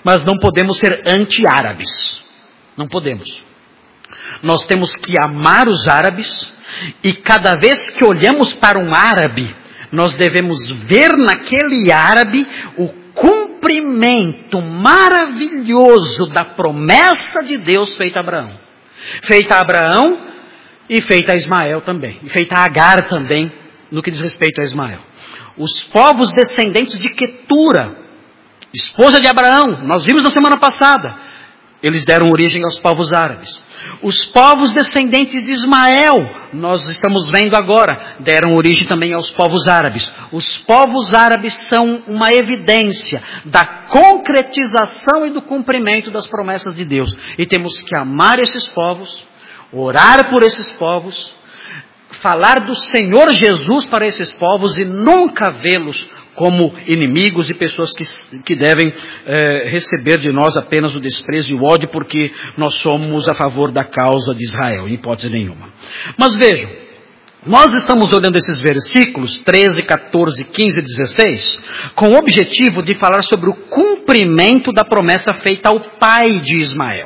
mas não podemos ser anti-árabes. Não podemos. Nós temos que amar os árabes, e cada vez que olhamos para um árabe, nós devemos ver naquele árabe o cumprimento maravilhoso da promessa de Deus feita a Abraão. Feita a Abraão e feita a Ismael também. E feita a Agar também, no que diz respeito a Ismael. Os povos descendentes de Quetura, esposa de Abraão, nós vimos na semana passada, eles deram origem aos povos árabes. Os povos descendentes de Ismael, nós estamos vendo agora, deram origem também aos povos árabes. Os povos árabes são uma evidência da concretização e do cumprimento das promessas de Deus. E temos que amar esses povos, orar por esses povos, falar do Senhor Jesus para esses povos e nunca vê-los como inimigos e pessoas que devem receber de nós apenas o desprezo e o ódio, porque nós somos a favor da causa de Israel, em hipótese nenhuma. Mas vejam, nós estamos olhando esses versículos 13, 14, 15 e 16 com o objetivo de falar sobre o cumprimento da promessa feita ao pai de Ismael.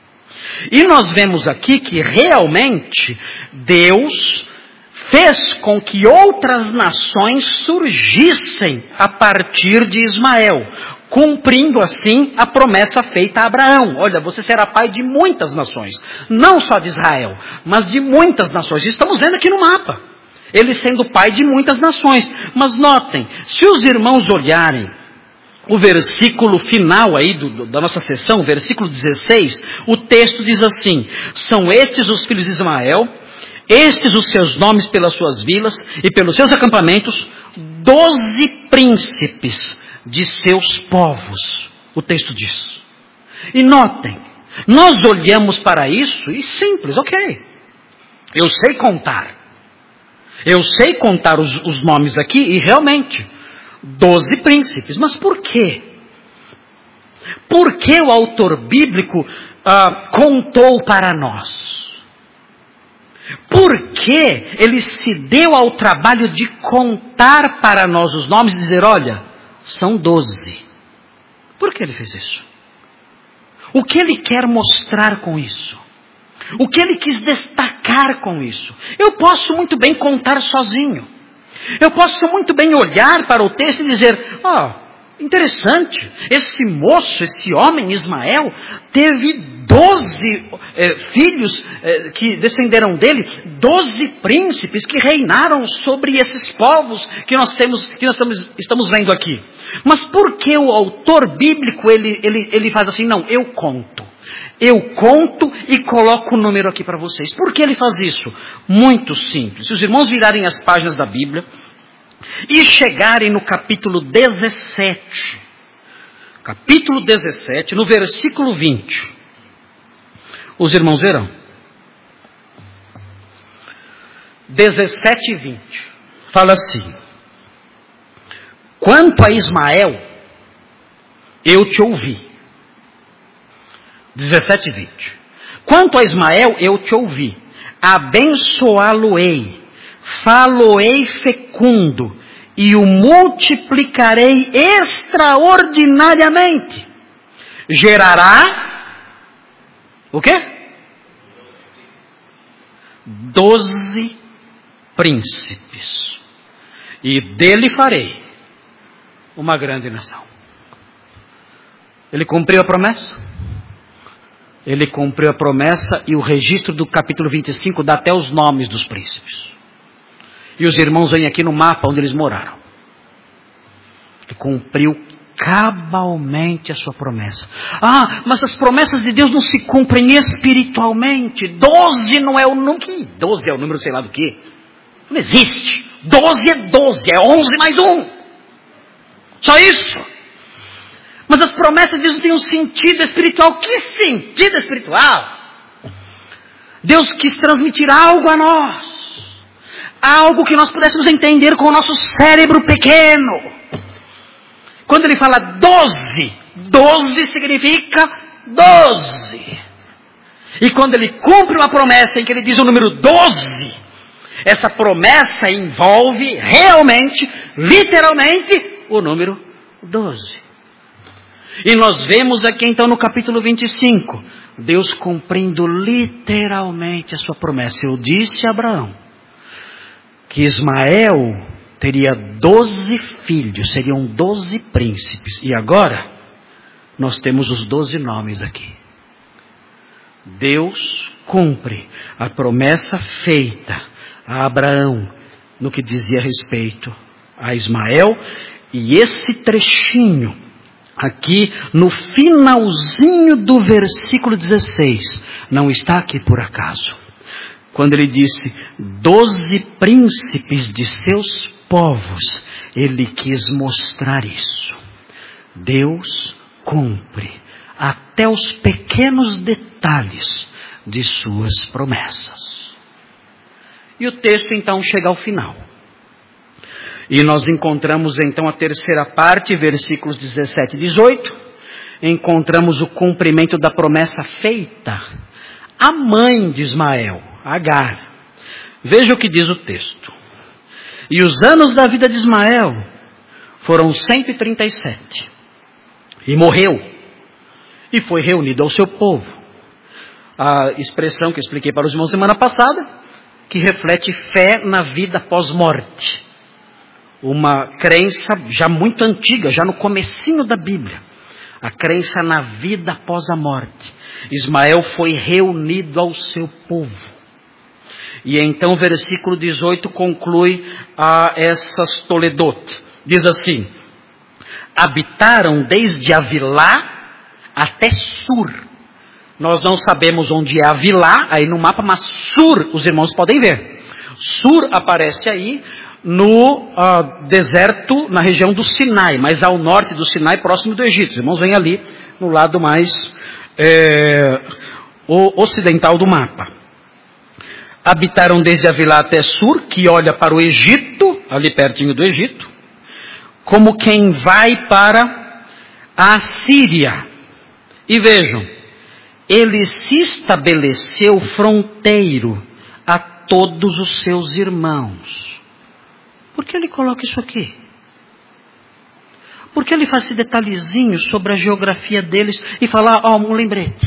E nós vemos aqui que realmente Deus fez com que outras nações surgissem a partir de Ismael, cumprindo assim a promessa feita a Abraão. Olha, você será pai de muitas nações, não só de Israel, mas de muitas nações. Estamos vendo aqui no mapa, ele sendo pai de muitas nações. Mas notem, se os irmãos olharem o versículo final aí da nossa sessão, versículo 16, o texto diz assim: são estes os filhos de Ismael, estes os seus nomes pelas suas vilas e pelos seus acampamentos, 12 príncipes de seus povos. O texto diz. E notem, nós olhamos para isso e simples, ok. Eu sei contar. Eu sei contar os nomes aqui e realmente, 12 príncipes. Mas por quê? Por que o autor bíblico contou para nós? Por que ele se deu ao trabalho de contar para nós os nomes e dizer, olha, são 12. Por que ele fez isso? O que ele quer mostrar com isso? O que ele quis destacar com isso? Eu posso muito bem contar sozinho. Eu posso muito bem olhar para o texto e dizer, interessante, esse moço, esse homem Ismael, teve 12 filhos que descenderam dele, 12 príncipes que reinaram sobre esses povos que nós estamos vendo aqui. Mas por que o autor bíblico ele faz assim? Não, eu conto e coloco o número aqui para vocês. Por que ele faz isso? Muito simples. Se os irmãos virarem as páginas da Bíblia e chegarem no capítulo 17, no versículo 20, os irmãos verão. 17 e 20. Fala assim: quanto a Ismael, eu te ouvi. 17 e 20. Quanto a Ismael, eu te ouvi. Abençoá-lo-ei, falo-ei fecundo, e o multiplicarei extraordinariamente. Gerará o quê? 12 príncipes. E dele farei uma grande nação. Ele cumpriu a promessa? Ele cumpriu a promessa, e o registro do capítulo 25 dá até os nomes dos príncipes. E os irmãos vêm aqui no mapa onde eles moraram. Ele cumpriu cabalmente a sua promessa. Mas as promessas de Deus não se cumprem espiritualmente. 12 não é o número. 12 é o número sei lá do que. Não existe. 12 é 12. É 11 mais 1. Só isso. Mas as promessas de Deus não têm um sentido espiritual. Que sentido espiritual? Deus quis transmitir algo a nós. Algo que nós pudéssemos entender com o nosso cérebro pequeno. Quando ele fala 12, 12 significa 12. E quando ele cumpre uma promessa em que ele diz o número 12, essa promessa envolve realmente, literalmente, o número 12. E nós vemos aqui então no capítulo 25, Deus cumprindo literalmente a sua promessa. Eu disse a Abraão que Ismael teria 12 filhos, seriam 12 príncipes. E agora, nós temos os 12 nomes aqui. Deus cumpre a promessa feita a Abraão no que dizia respeito a Ismael. E esse trechinho aqui no finalzinho do versículo 16 não está aqui por acaso. Quando ele disse 12 príncipes de seus povos, ele quis mostrar isso. Deus cumpre até os pequenos detalhes de suas promessas. E o texto então chega ao final. E nós encontramos então a terceira parte, versículos 17 e 18. Encontramos o cumprimento da promessa feita à mãe de Ismael, Agar. Veja o que diz o texto. E os anos da vida de Ismael foram 137. E morreu. E foi reunido ao seu povo. A expressão que eu expliquei para os irmãos semana passada, que reflete fé na vida pós-morte. Uma crença já muito antiga, já no comecinho da Bíblia. A crença na vida após a morte. Ismael foi reunido ao seu povo. E então o versículo 18 conclui a essas Toledot. Diz assim: habitaram desde Avilá até Sur. Nós não sabemos onde é Avilá, aí no mapa, mas Sur, os irmãos podem ver. Sur aparece aí no deserto, na região do Sinai, mais ao norte do Sinai, próximo do Egito. Os irmãos veem ali no lado mais ocidental do mapa. Habitaram desde Avilá até Sur, que olha para o Egito, ali pertinho do Egito, como quem vai para a Síria. E vejam, ele se estabeleceu fronteiro a todos os seus irmãos. Por que ele coloca isso aqui? Por que ele faz esse detalhezinho sobre a geografia deles e fala, um lembrete.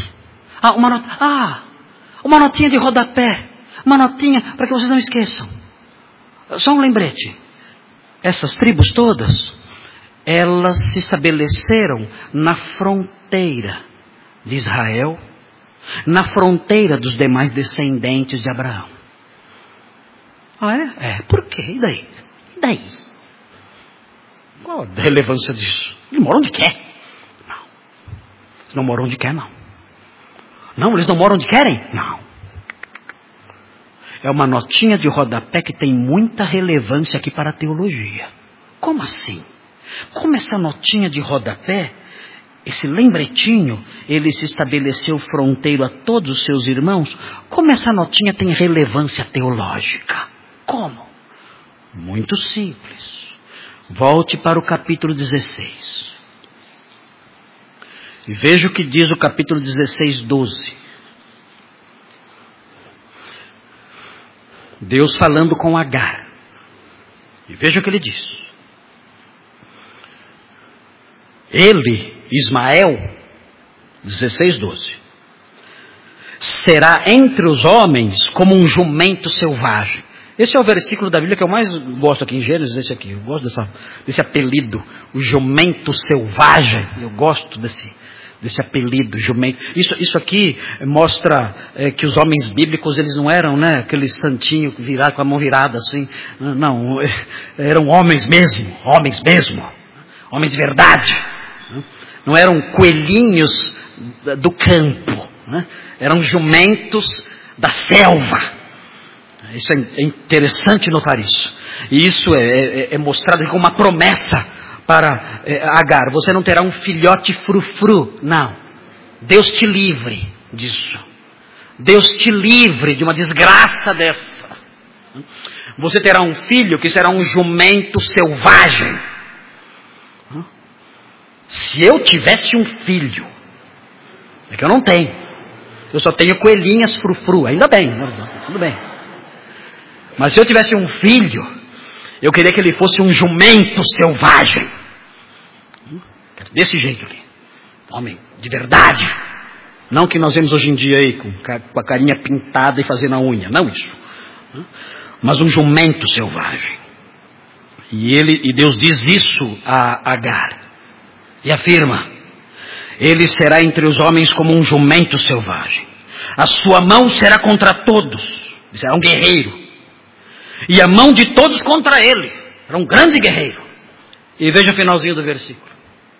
Uma notinha de rodapé. Uma notinha para que vocês não esqueçam. Só um lembrete. Essas tribos todas, elas se estabeleceram na fronteira de Israel, na fronteira dos demais descendentes de Abraão. Por quê? E daí? Qual a relevância disso? Ele mora onde quer. Não. Eles não moram onde quer, não. Não, eles não moram onde querem? Não. É uma notinha de rodapé que tem muita relevância aqui para a teologia. Como assim? Como essa notinha de rodapé, esse lembretinho, ele se estabeleceu fronteiro a todos os seus irmãos, como essa notinha tem relevância teológica? Como? Muito simples. Volte para o capítulo 16. E veja o que diz o capítulo 16, 12. Deus falando com Agar. E veja o que ele diz. Ele, Ismael, 16, 12. Será entre os homens como um jumento selvagem. Esse é o versículo da Bíblia que eu mais gosto aqui em Gênesis, esse aqui. Eu gosto desse apelido, o jumento selvagem. Eu gosto desse apelido, jumento. Isso aqui mostra que os homens bíblicos, eles não eram, aquele santinho virado com a mão virada assim. Não, eram homens mesmo, homens de verdade. Não eram coelhinhos do campo, eram jumentos da selva. Isso é interessante notar isso. E isso é mostrado como uma promessa para Agar. Você não terá um filhote frufru. Não. Deus te livre disso. Deus te livre de uma desgraça dessa. Você terá um filho que será um jumento selvagem. Se eu tivesse um filho, é que eu não tenho. Eu só tenho coelhinhas frufru. Ainda bem, tudo bem. Mas se eu tivesse um filho, eu queria que ele fosse um jumento selvagem. Desse jeito aqui. Homem de verdade. Não que nós vemos hoje em dia aí com a carinha pintada e fazendo a unha. Não isso. Mas um jumento selvagem. E Deus diz isso a Agar. E afirma: ele será entre os homens como um jumento selvagem. A sua mão será contra todos. Será um guerreiro. E a mão de todos contra ele. Era um grande guerreiro. E veja o finalzinho do versículo.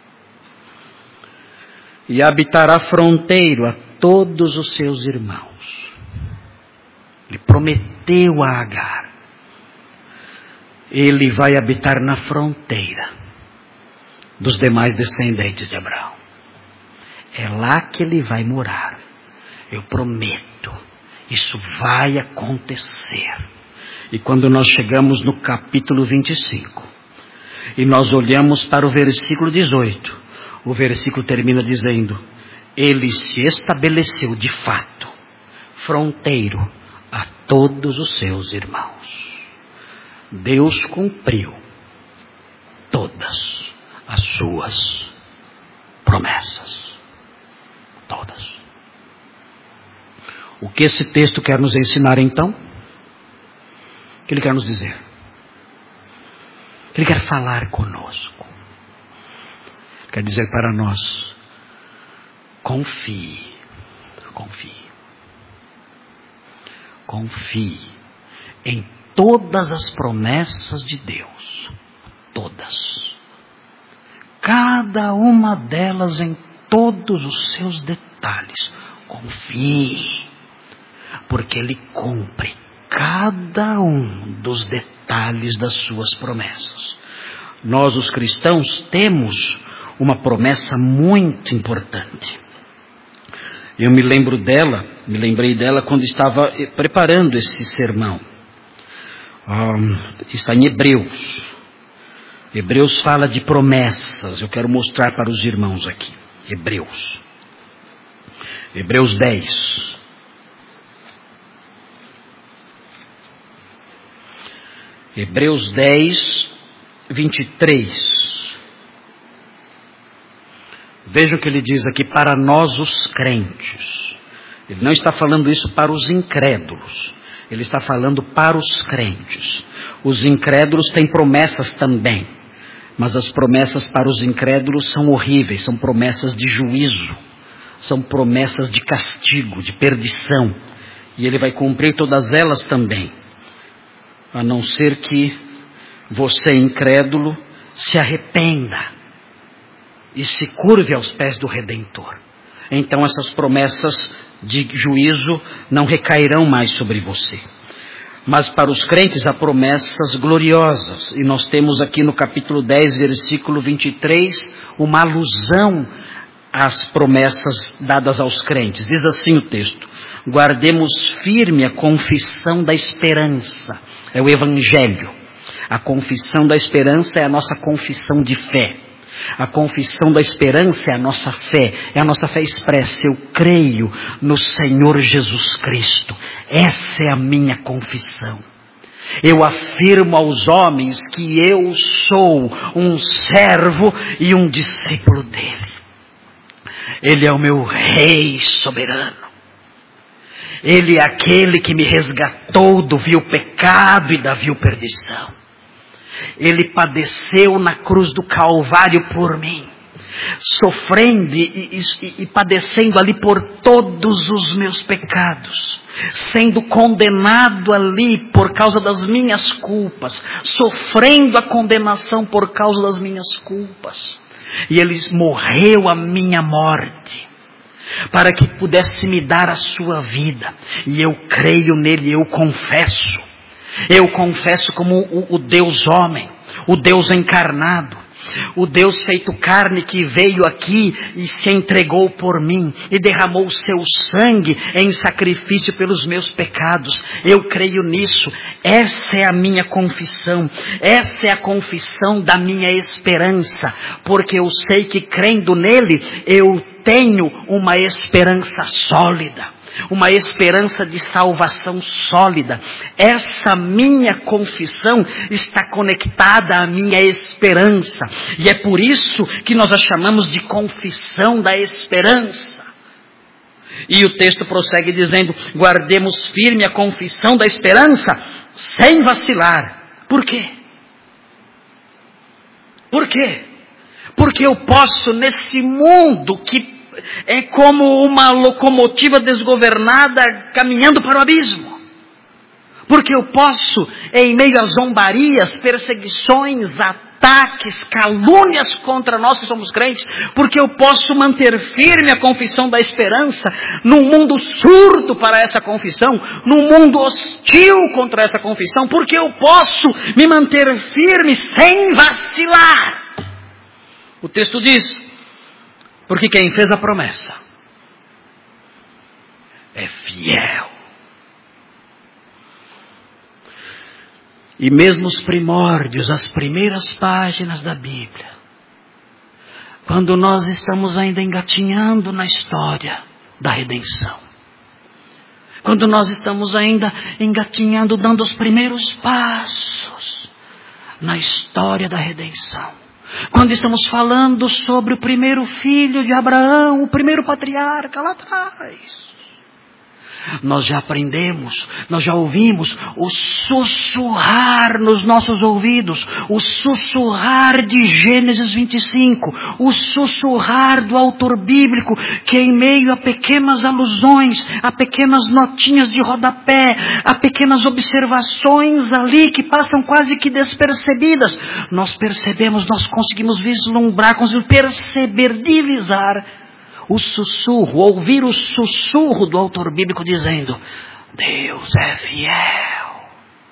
E habitará fronteiro a todos os seus irmãos. Ele prometeu a Agar. Ele vai habitar na fronteira dos demais descendentes de Abraão. É lá que ele vai morar. Eu prometo. Isso vai acontecer. E quando nós chegamos no capítulo 25, e nós olhamos para o versículo 18, o versículo termina dizendo: ele se estabeleceu de fato, fronteiro a todos os seus irmãos. Deus cumpriu todas as suas promessas. Todas. O que esse texto quer nos ensinar então? O que ele quer nos dizer? Ele quer falar conosco. Ele quer dizer para nós: confie, confie. Confie em todas as promessas de Deus. Todas. Cada uma delas em todos os seus detalhes. Confie. Porque Ele cumpre cada um dos detalhes das suas promessas. Nós, os cristãos, temos uma promessa muito importante. Eu me lembrei dela quando estava preparando esse sermão. Está em Hebreus. Hebreus fala de promessas. Eu quero mostrar para os irmãos aqui. Hebreus 10. Hebreus 10, 23. Veja o que ele diz aqui: para nós os crentes. Ele não está falando isso para os incrédulos. Ele está falando para os crentes. Os incrédulos têm promessas também. Mas as promessas para os incrédulos são horríveis. São promessas de juízo. São promessas de castigo, de perdição. E ele vai cumprir todas elas também. A não ser que você, incrédulo, se arrependa e se curve aos pés do Redentor. Então essas promessas de juízo não recairão mais sobre você. Mas para os crentes há promessas gloriosas. E nós temos aqui no capítulo 10, versículo 23, uma alusão às promessas dadas aos crentes. Diz assim o texto: guardemos firme a confissão da esperança. É o Evangelho. A confissão da esperança é a nossa confissão de fé. A confissão da esperança é a nossa fé. É a nossa fé expressa. Eu creio no Senhor Jesus Cristo. Essa é a minha confissão. Eu afirmo aos homens que eu sou um servo e um discípulo dele. Ele é o meu Rei soberano. Ele é aquele que me resgatou do vil pecado e da vil perdição. Ele padeceu na cruz do Calvário por mim, sofrendo e padecendo ali por todos os meus pecados, sendo condenado ali por causa das minhas culpas, sofrendo a condenação por causa das minhas culpas. E Ele morreu a minha morte, para que pudesse me dar a sua vida. E eu creio nele, eu confesso. Eu confesso como o Deus homem, o Deus encarnado, o Deus feito carne que veio aqui e se entregou por mim e derramou o seu sangue em sacrifício pelos meus pecados. Eu creio nisso. Essa é a minha confissão. Essa é a confissão da minha esperança, porque eu sei que crendo nele eu tenho uma esperança sólida. uma esperança de salvação sólida. Essa minha confissão está conectada à minha esperança. E é por isso que nós a chamamos de confissão da esperança. E o texto prossegue dizendo: guardemos firme a confissão da esperança, sem vacilar. Por quê? Por quê? Porque eu posso, nesse mundo que é como uma locomotiva desgovernada caminhando para o abismo. Porque eu posso, em meio a zombarias, perseguições, ataques, calúnias contra nós que somos crentes, porque eu posso manter firme a confissão da esperança num mundo surdo para essa confissão, num mundo hostil contra essa confissão, porque eu posso me manter firme sem vacilar. O texto diz: porque quem fez a promessa é fiel. E mesmo os primórdios, as primeiras páginas da Bíblia, quando nós estamos ainda engatinhando na história da redenção, quando nós estamos ainda engatinhando, dando os primeiros passos na história da redenção, quando estamos falando sobre o primeiro filho de Abraão, o primeiro patriarca lá atrás, nós já aprendemos, nós já ouvimos o sussurrar nos nossos ouvidos, o sussurrar de Gênesis 25, o sussurrar do autor bíblico, que em meio a pequenas alusões, a pequenas notinhas de rodapé, a pequenas observações ali que passam quase que despercebidas, nós percebemos, nós conseguimos vislumbrar, conseguimos perceber, divisar o sussurro, ouvir o sussurro do autor bíblico dizendo: Deus é fiel.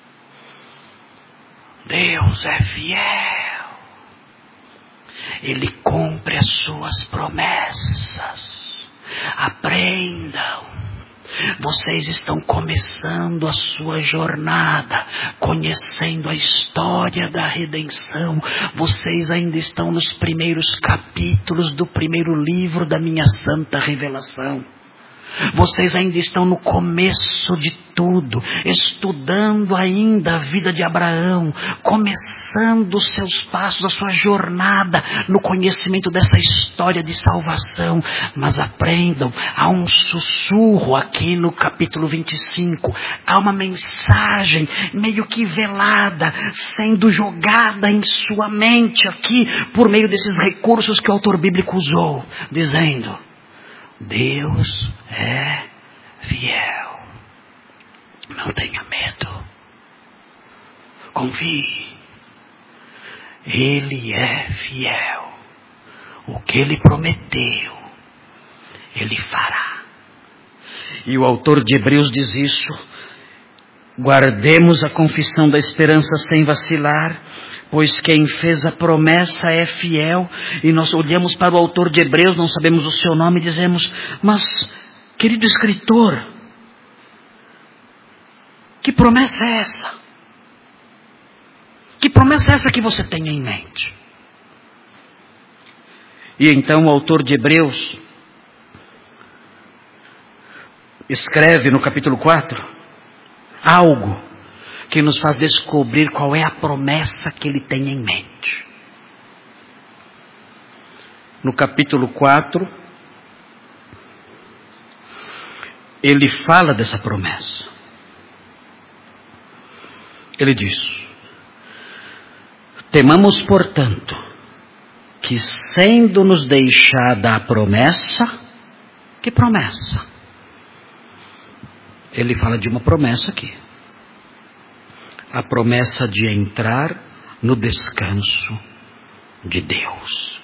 Deus é fiel. Ele cumpre as suas promessas. Aprendam. Vocês estão começando a sua jornada, conhecendo a história da redenção. Vocês ainda estão nos primeiros capítulos do primeiro livro da minha santa revelação. Vocês ainda estão no começo de tudo, estudando ainda a vida de Abraão, começando os seus passos, a sua jornada no conhecimento dessa história de salvação. Mas aprendam, há um sussurro aqui no capítulo 25, há uma mensagem meio que velada, sendo jogada em sua mente aqui, por meio desses recursos que o autor bíblico usou, dizendo: Deus é fiel. Não tenha medo. Confie. Ele é fiel. O que Ele prometeu, Ele fará. E o autor de Hebreus diz isso: guardemos a confissão da esperança sem vacilar, pois quem fez a promessa é fiel. E nós olhamos para o autor de Hebreus, não sabemos o seu nome, e dizemos: mas, querido escritor, que promessa é essa? Que promessa é essa que você tem em mente? E então o autor de Hebreus escreve no capítulo 4 algo que nos faz descobrir qual é a promessa que ele tem em mente. No capítulo 4, ele fala dessa promessa. Ele diz: temamos, portanto, que sendo-nos deixada a promessa, que promessa? Ele fala de uma promessa aqui. A promessa de entrar no descanso de Deus.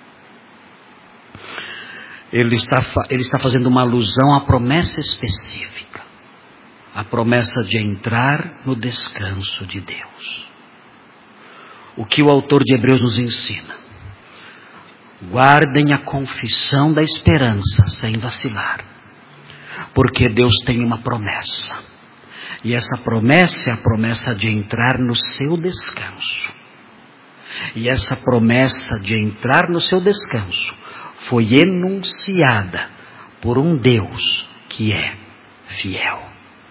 Ele está fazendo uma alusão à promessa específica. A promessa de entrar no descanso de Deus. O que o autor de Hebreus nos ensina? Guardem a confissão da esperança sem vacilar. Porque Deus tem uma promessa. E essa promessa é a promessa de entrar no seu descanso. E essa promessa de entrar no seu descanso foi enunciada por um Deus que é fiel.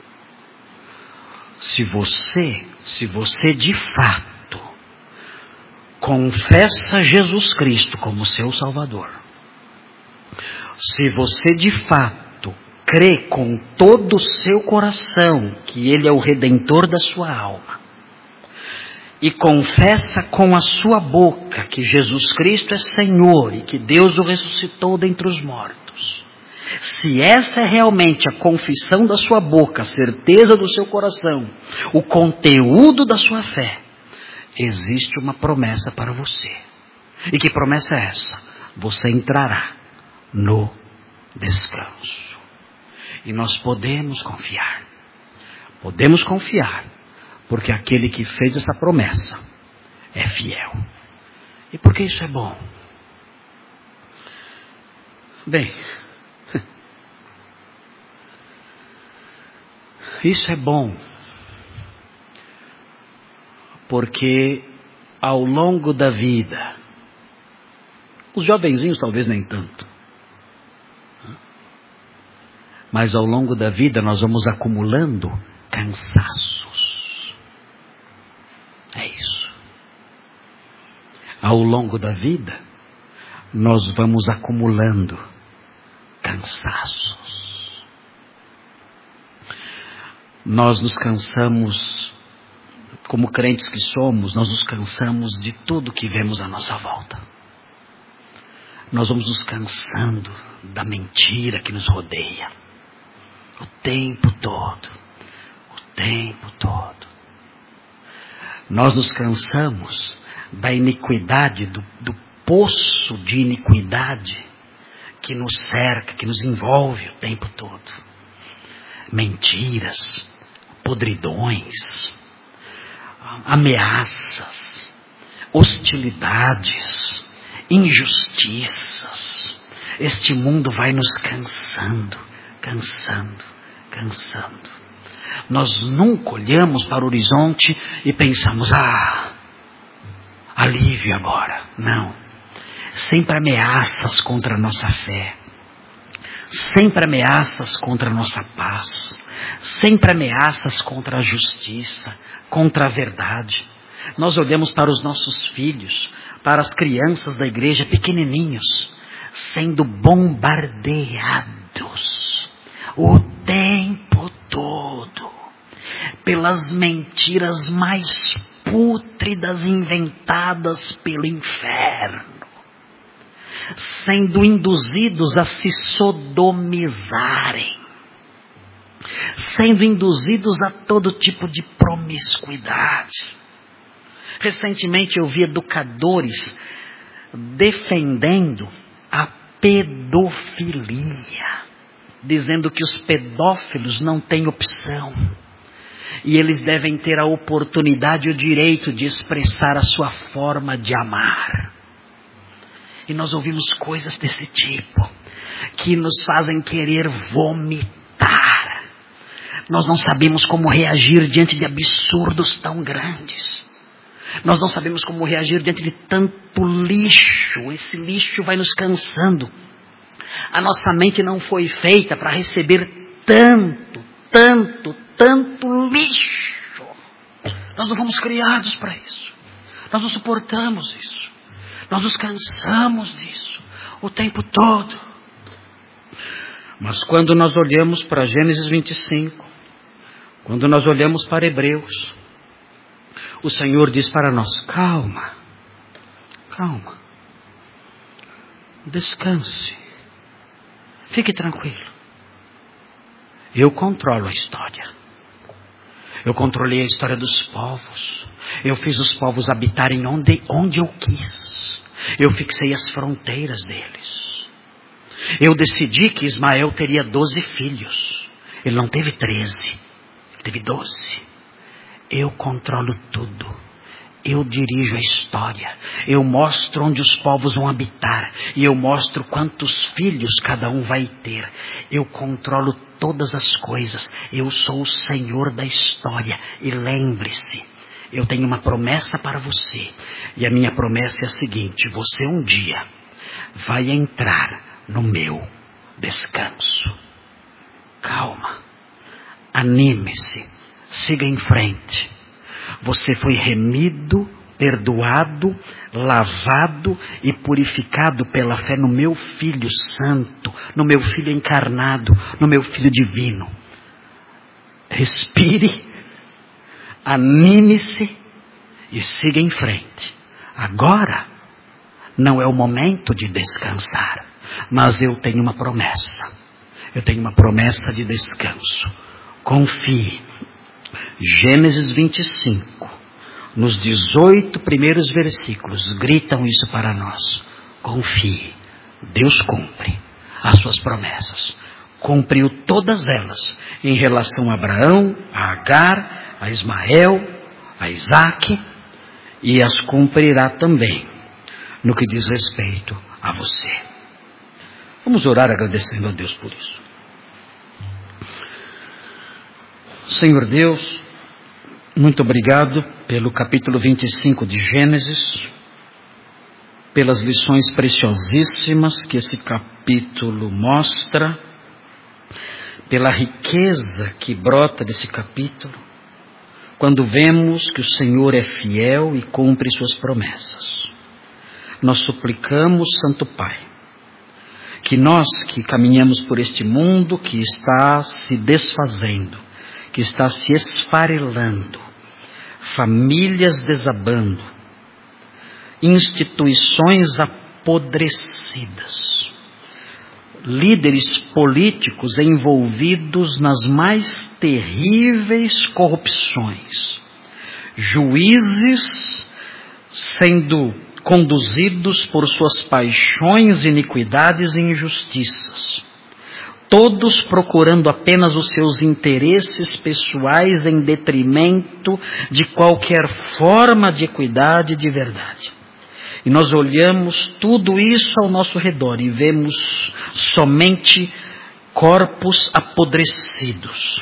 Se você de fato confessa Jesus Cristo como seu Salvador, se você de fato crê com todo o seu coração que Ele é o Redentor da sua alma, e confessa com a sua boca que Jesus Cristo é Senhor e que Deus o ressuscitou dentre os mortos, se essa é realmente a confissão da sua boca, a certeza do seu coração, o conteúdo da sua fé, existe uma promessa para você. E que promessa é essa? Você entrará no descanso. E nós podemos confiar. Podemos confiar, porque aquele que fez essa promessa é fiel. E por que isso é bom? Bem, isso é bom porque ao longo da vida, os jovenzinhos talvez nem tanto, mas ao longo da vida nós vamos acumulando cansaços. É isso. Ao longo da vida nós vamos acumulando cansaços. Nós nos cansamos, como crentes que somos, nós nos cansamos de tudo que vemos à nossa volta. Nós vamos nos cansando da mentira que nos rodeia. O tempo todo. O tempo todo. Nós nos cansamos da iniquidade, do poço de iniquidade que nos cerca, que nos envolve o tempo todo. Mentiras, podridões, ameaças, hostilidades, injustiças. Este mundo vai nos cansando, cansando, cansando. Nós nunca olhamos para o horizonte e pensamos, alívio agora. Não. Sempre ameaças contra a nossa fé. Sempre ameaças contra a nossa paz. Sempre ameaças contra a justiça, contra a verdade. Nós olhamos para os nossos filhos, para as crianças da igreja, pequenininhos, sendo bombardeados o tempo todo pelas mentiras mais pútridas inventadas pelo inferno, sendo induzidos a se sodomizarem, sendo induzidos a todo tipo de promiscuidade. Recentemente eu vi educadores defendendo a pedofilia, dizendo que os pedófilos não têm opção e eles devem ter a oportunidade e o direito de expressar a sua forma de amar. E nós ouvimos coisas desse tipo que nos fazem querer vomitar. Nós não sabemos como reagir diante de absurdos tão grandes. Nós não sabemos como reagir diante de tanto lixo. Esse lixo vai nos cansando. A nossa mente não foi feita para receber tanto lixo. Nós não fomos criados para isso. Nós não suportamos isso. Nós nos cansamos disso o tempo todo. Mas quando nós olhamos para Gênesis 25, quando nós olhamos para Hebreus, o Senhor diz para nós, calma, descanse, fique tranquilo. Eu controlo a história. Eu controlei a história dos povos. Eu fiz os povos habitarem onde eu quis. Eu fixei as fronteiras deles. Eu decidi que Ismael teria 12 filhos. Ele não teve 13, teve 12. Eu controlo tudo. Eu dirijo a história. Eu mostro onde os povos vão habitar. E eu mostro quantos filhos cada um vai ter. Eu controlo todas as coisas. Eu sou o Senhor da história. E lembre-se, eu tenho uma promessa para você. E a minha promessa é a seguinte: você um dia vai entrar no meu descanso. Calma. Anime-se, siga em frente. Você foi remido, perdoado, lavado e purificado pela fé no meu Filho Santo, no meu Filho encarnado, no meu Filho divino. Respire, anime-se e siga em frente. Agora não é o momento de descansar, mas eu tenho uma promessa. Eu tenho uma promessa de descanso. Confie. Gênesis 25, nos 18 primeiros versículos, gritam isso para nós. Confie. Deus cumpre as suas promessas. Cumpriu todas elas em relação a Abraão, a Agar, a Ismael, a Isaque, e as cumprirá também no que diz respeito a você. Vamos orar agradecendo a Deus por isso. Senhor Deus, muito obrigado pelo capítulo 25 de Gênesis, pelas lições preciosíssimas que esse capítulo mostra, pela riqueza que brota desse capítulo, quando vemos que o Senhor é fiel e cumpre suas promessas. Nós suplicamos, Santo Pai, que nós que caminhamos por este mundo que está se desfazendo, que está se esfarelando, famílias desabando, instituições apodrecidas, líderes políticos envolvidos nas mais terríveis corrupções, juízes sendo conduzidos por suas paixões, iniquidades e injustiças, todos procurando apenas os seus interesses pessoais em detrimento de qualquer forma de equidade e de verdade. E nós olhamos tudo isso ao nosso redor e vemos somente corpos apodrecidos,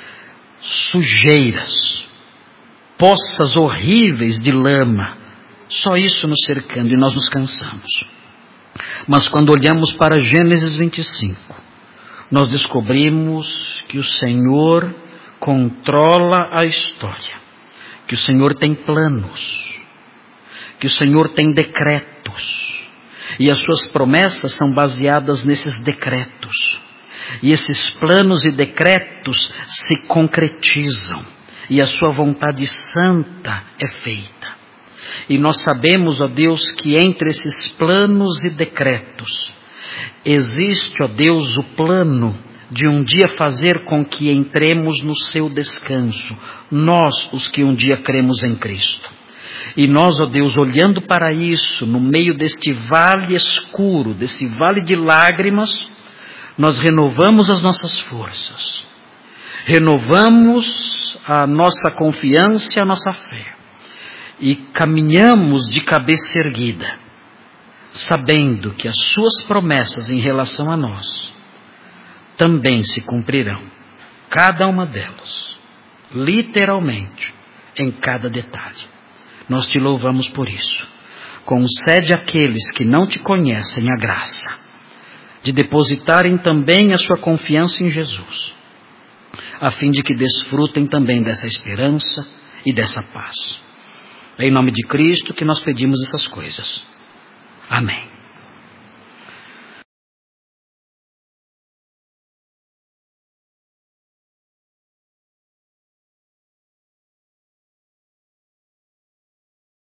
sujeiras, poças horríveis de lama, só isso nos cercando e nós nos cansamos. Mas quando olhamos para Gênesis 25, nós descobrimos que o Senhor controla a história, que o Senhor tem planos, que o Senhor tem decretos, e as suas promessas são baseadas nesses decretos, e esses planos e decretos se concretizam, e a sua vontade santa é feita. E nós sabemos, ó Deus, que entre esses planos e decretos, existe, ó Deus, o plano de um dia fazer com que entremos no seu descanso, nós, os que um dia cremos em Cristo. E nós, ó Deus, olhando para isso, no meio deste vale escuro, desse vale de lágrimas, nós renovamos as nossas forças, renovamos a nossa confiança e a nossa fé, e caminhamos de cabeça erguida, sabendo que as suas promessas em relação a nós também se cumprirão, cada uma delas, literalmente, em cada detalhe. Nós te louvamos por isso. Concede àqueles que não te conhecem a graça de depositarem também a sua confiança em Jesus, a fim de que desfrutem também dessa esperança e dessa paz. É em nome de Cristo que nós pedimos essas coisas. Amém.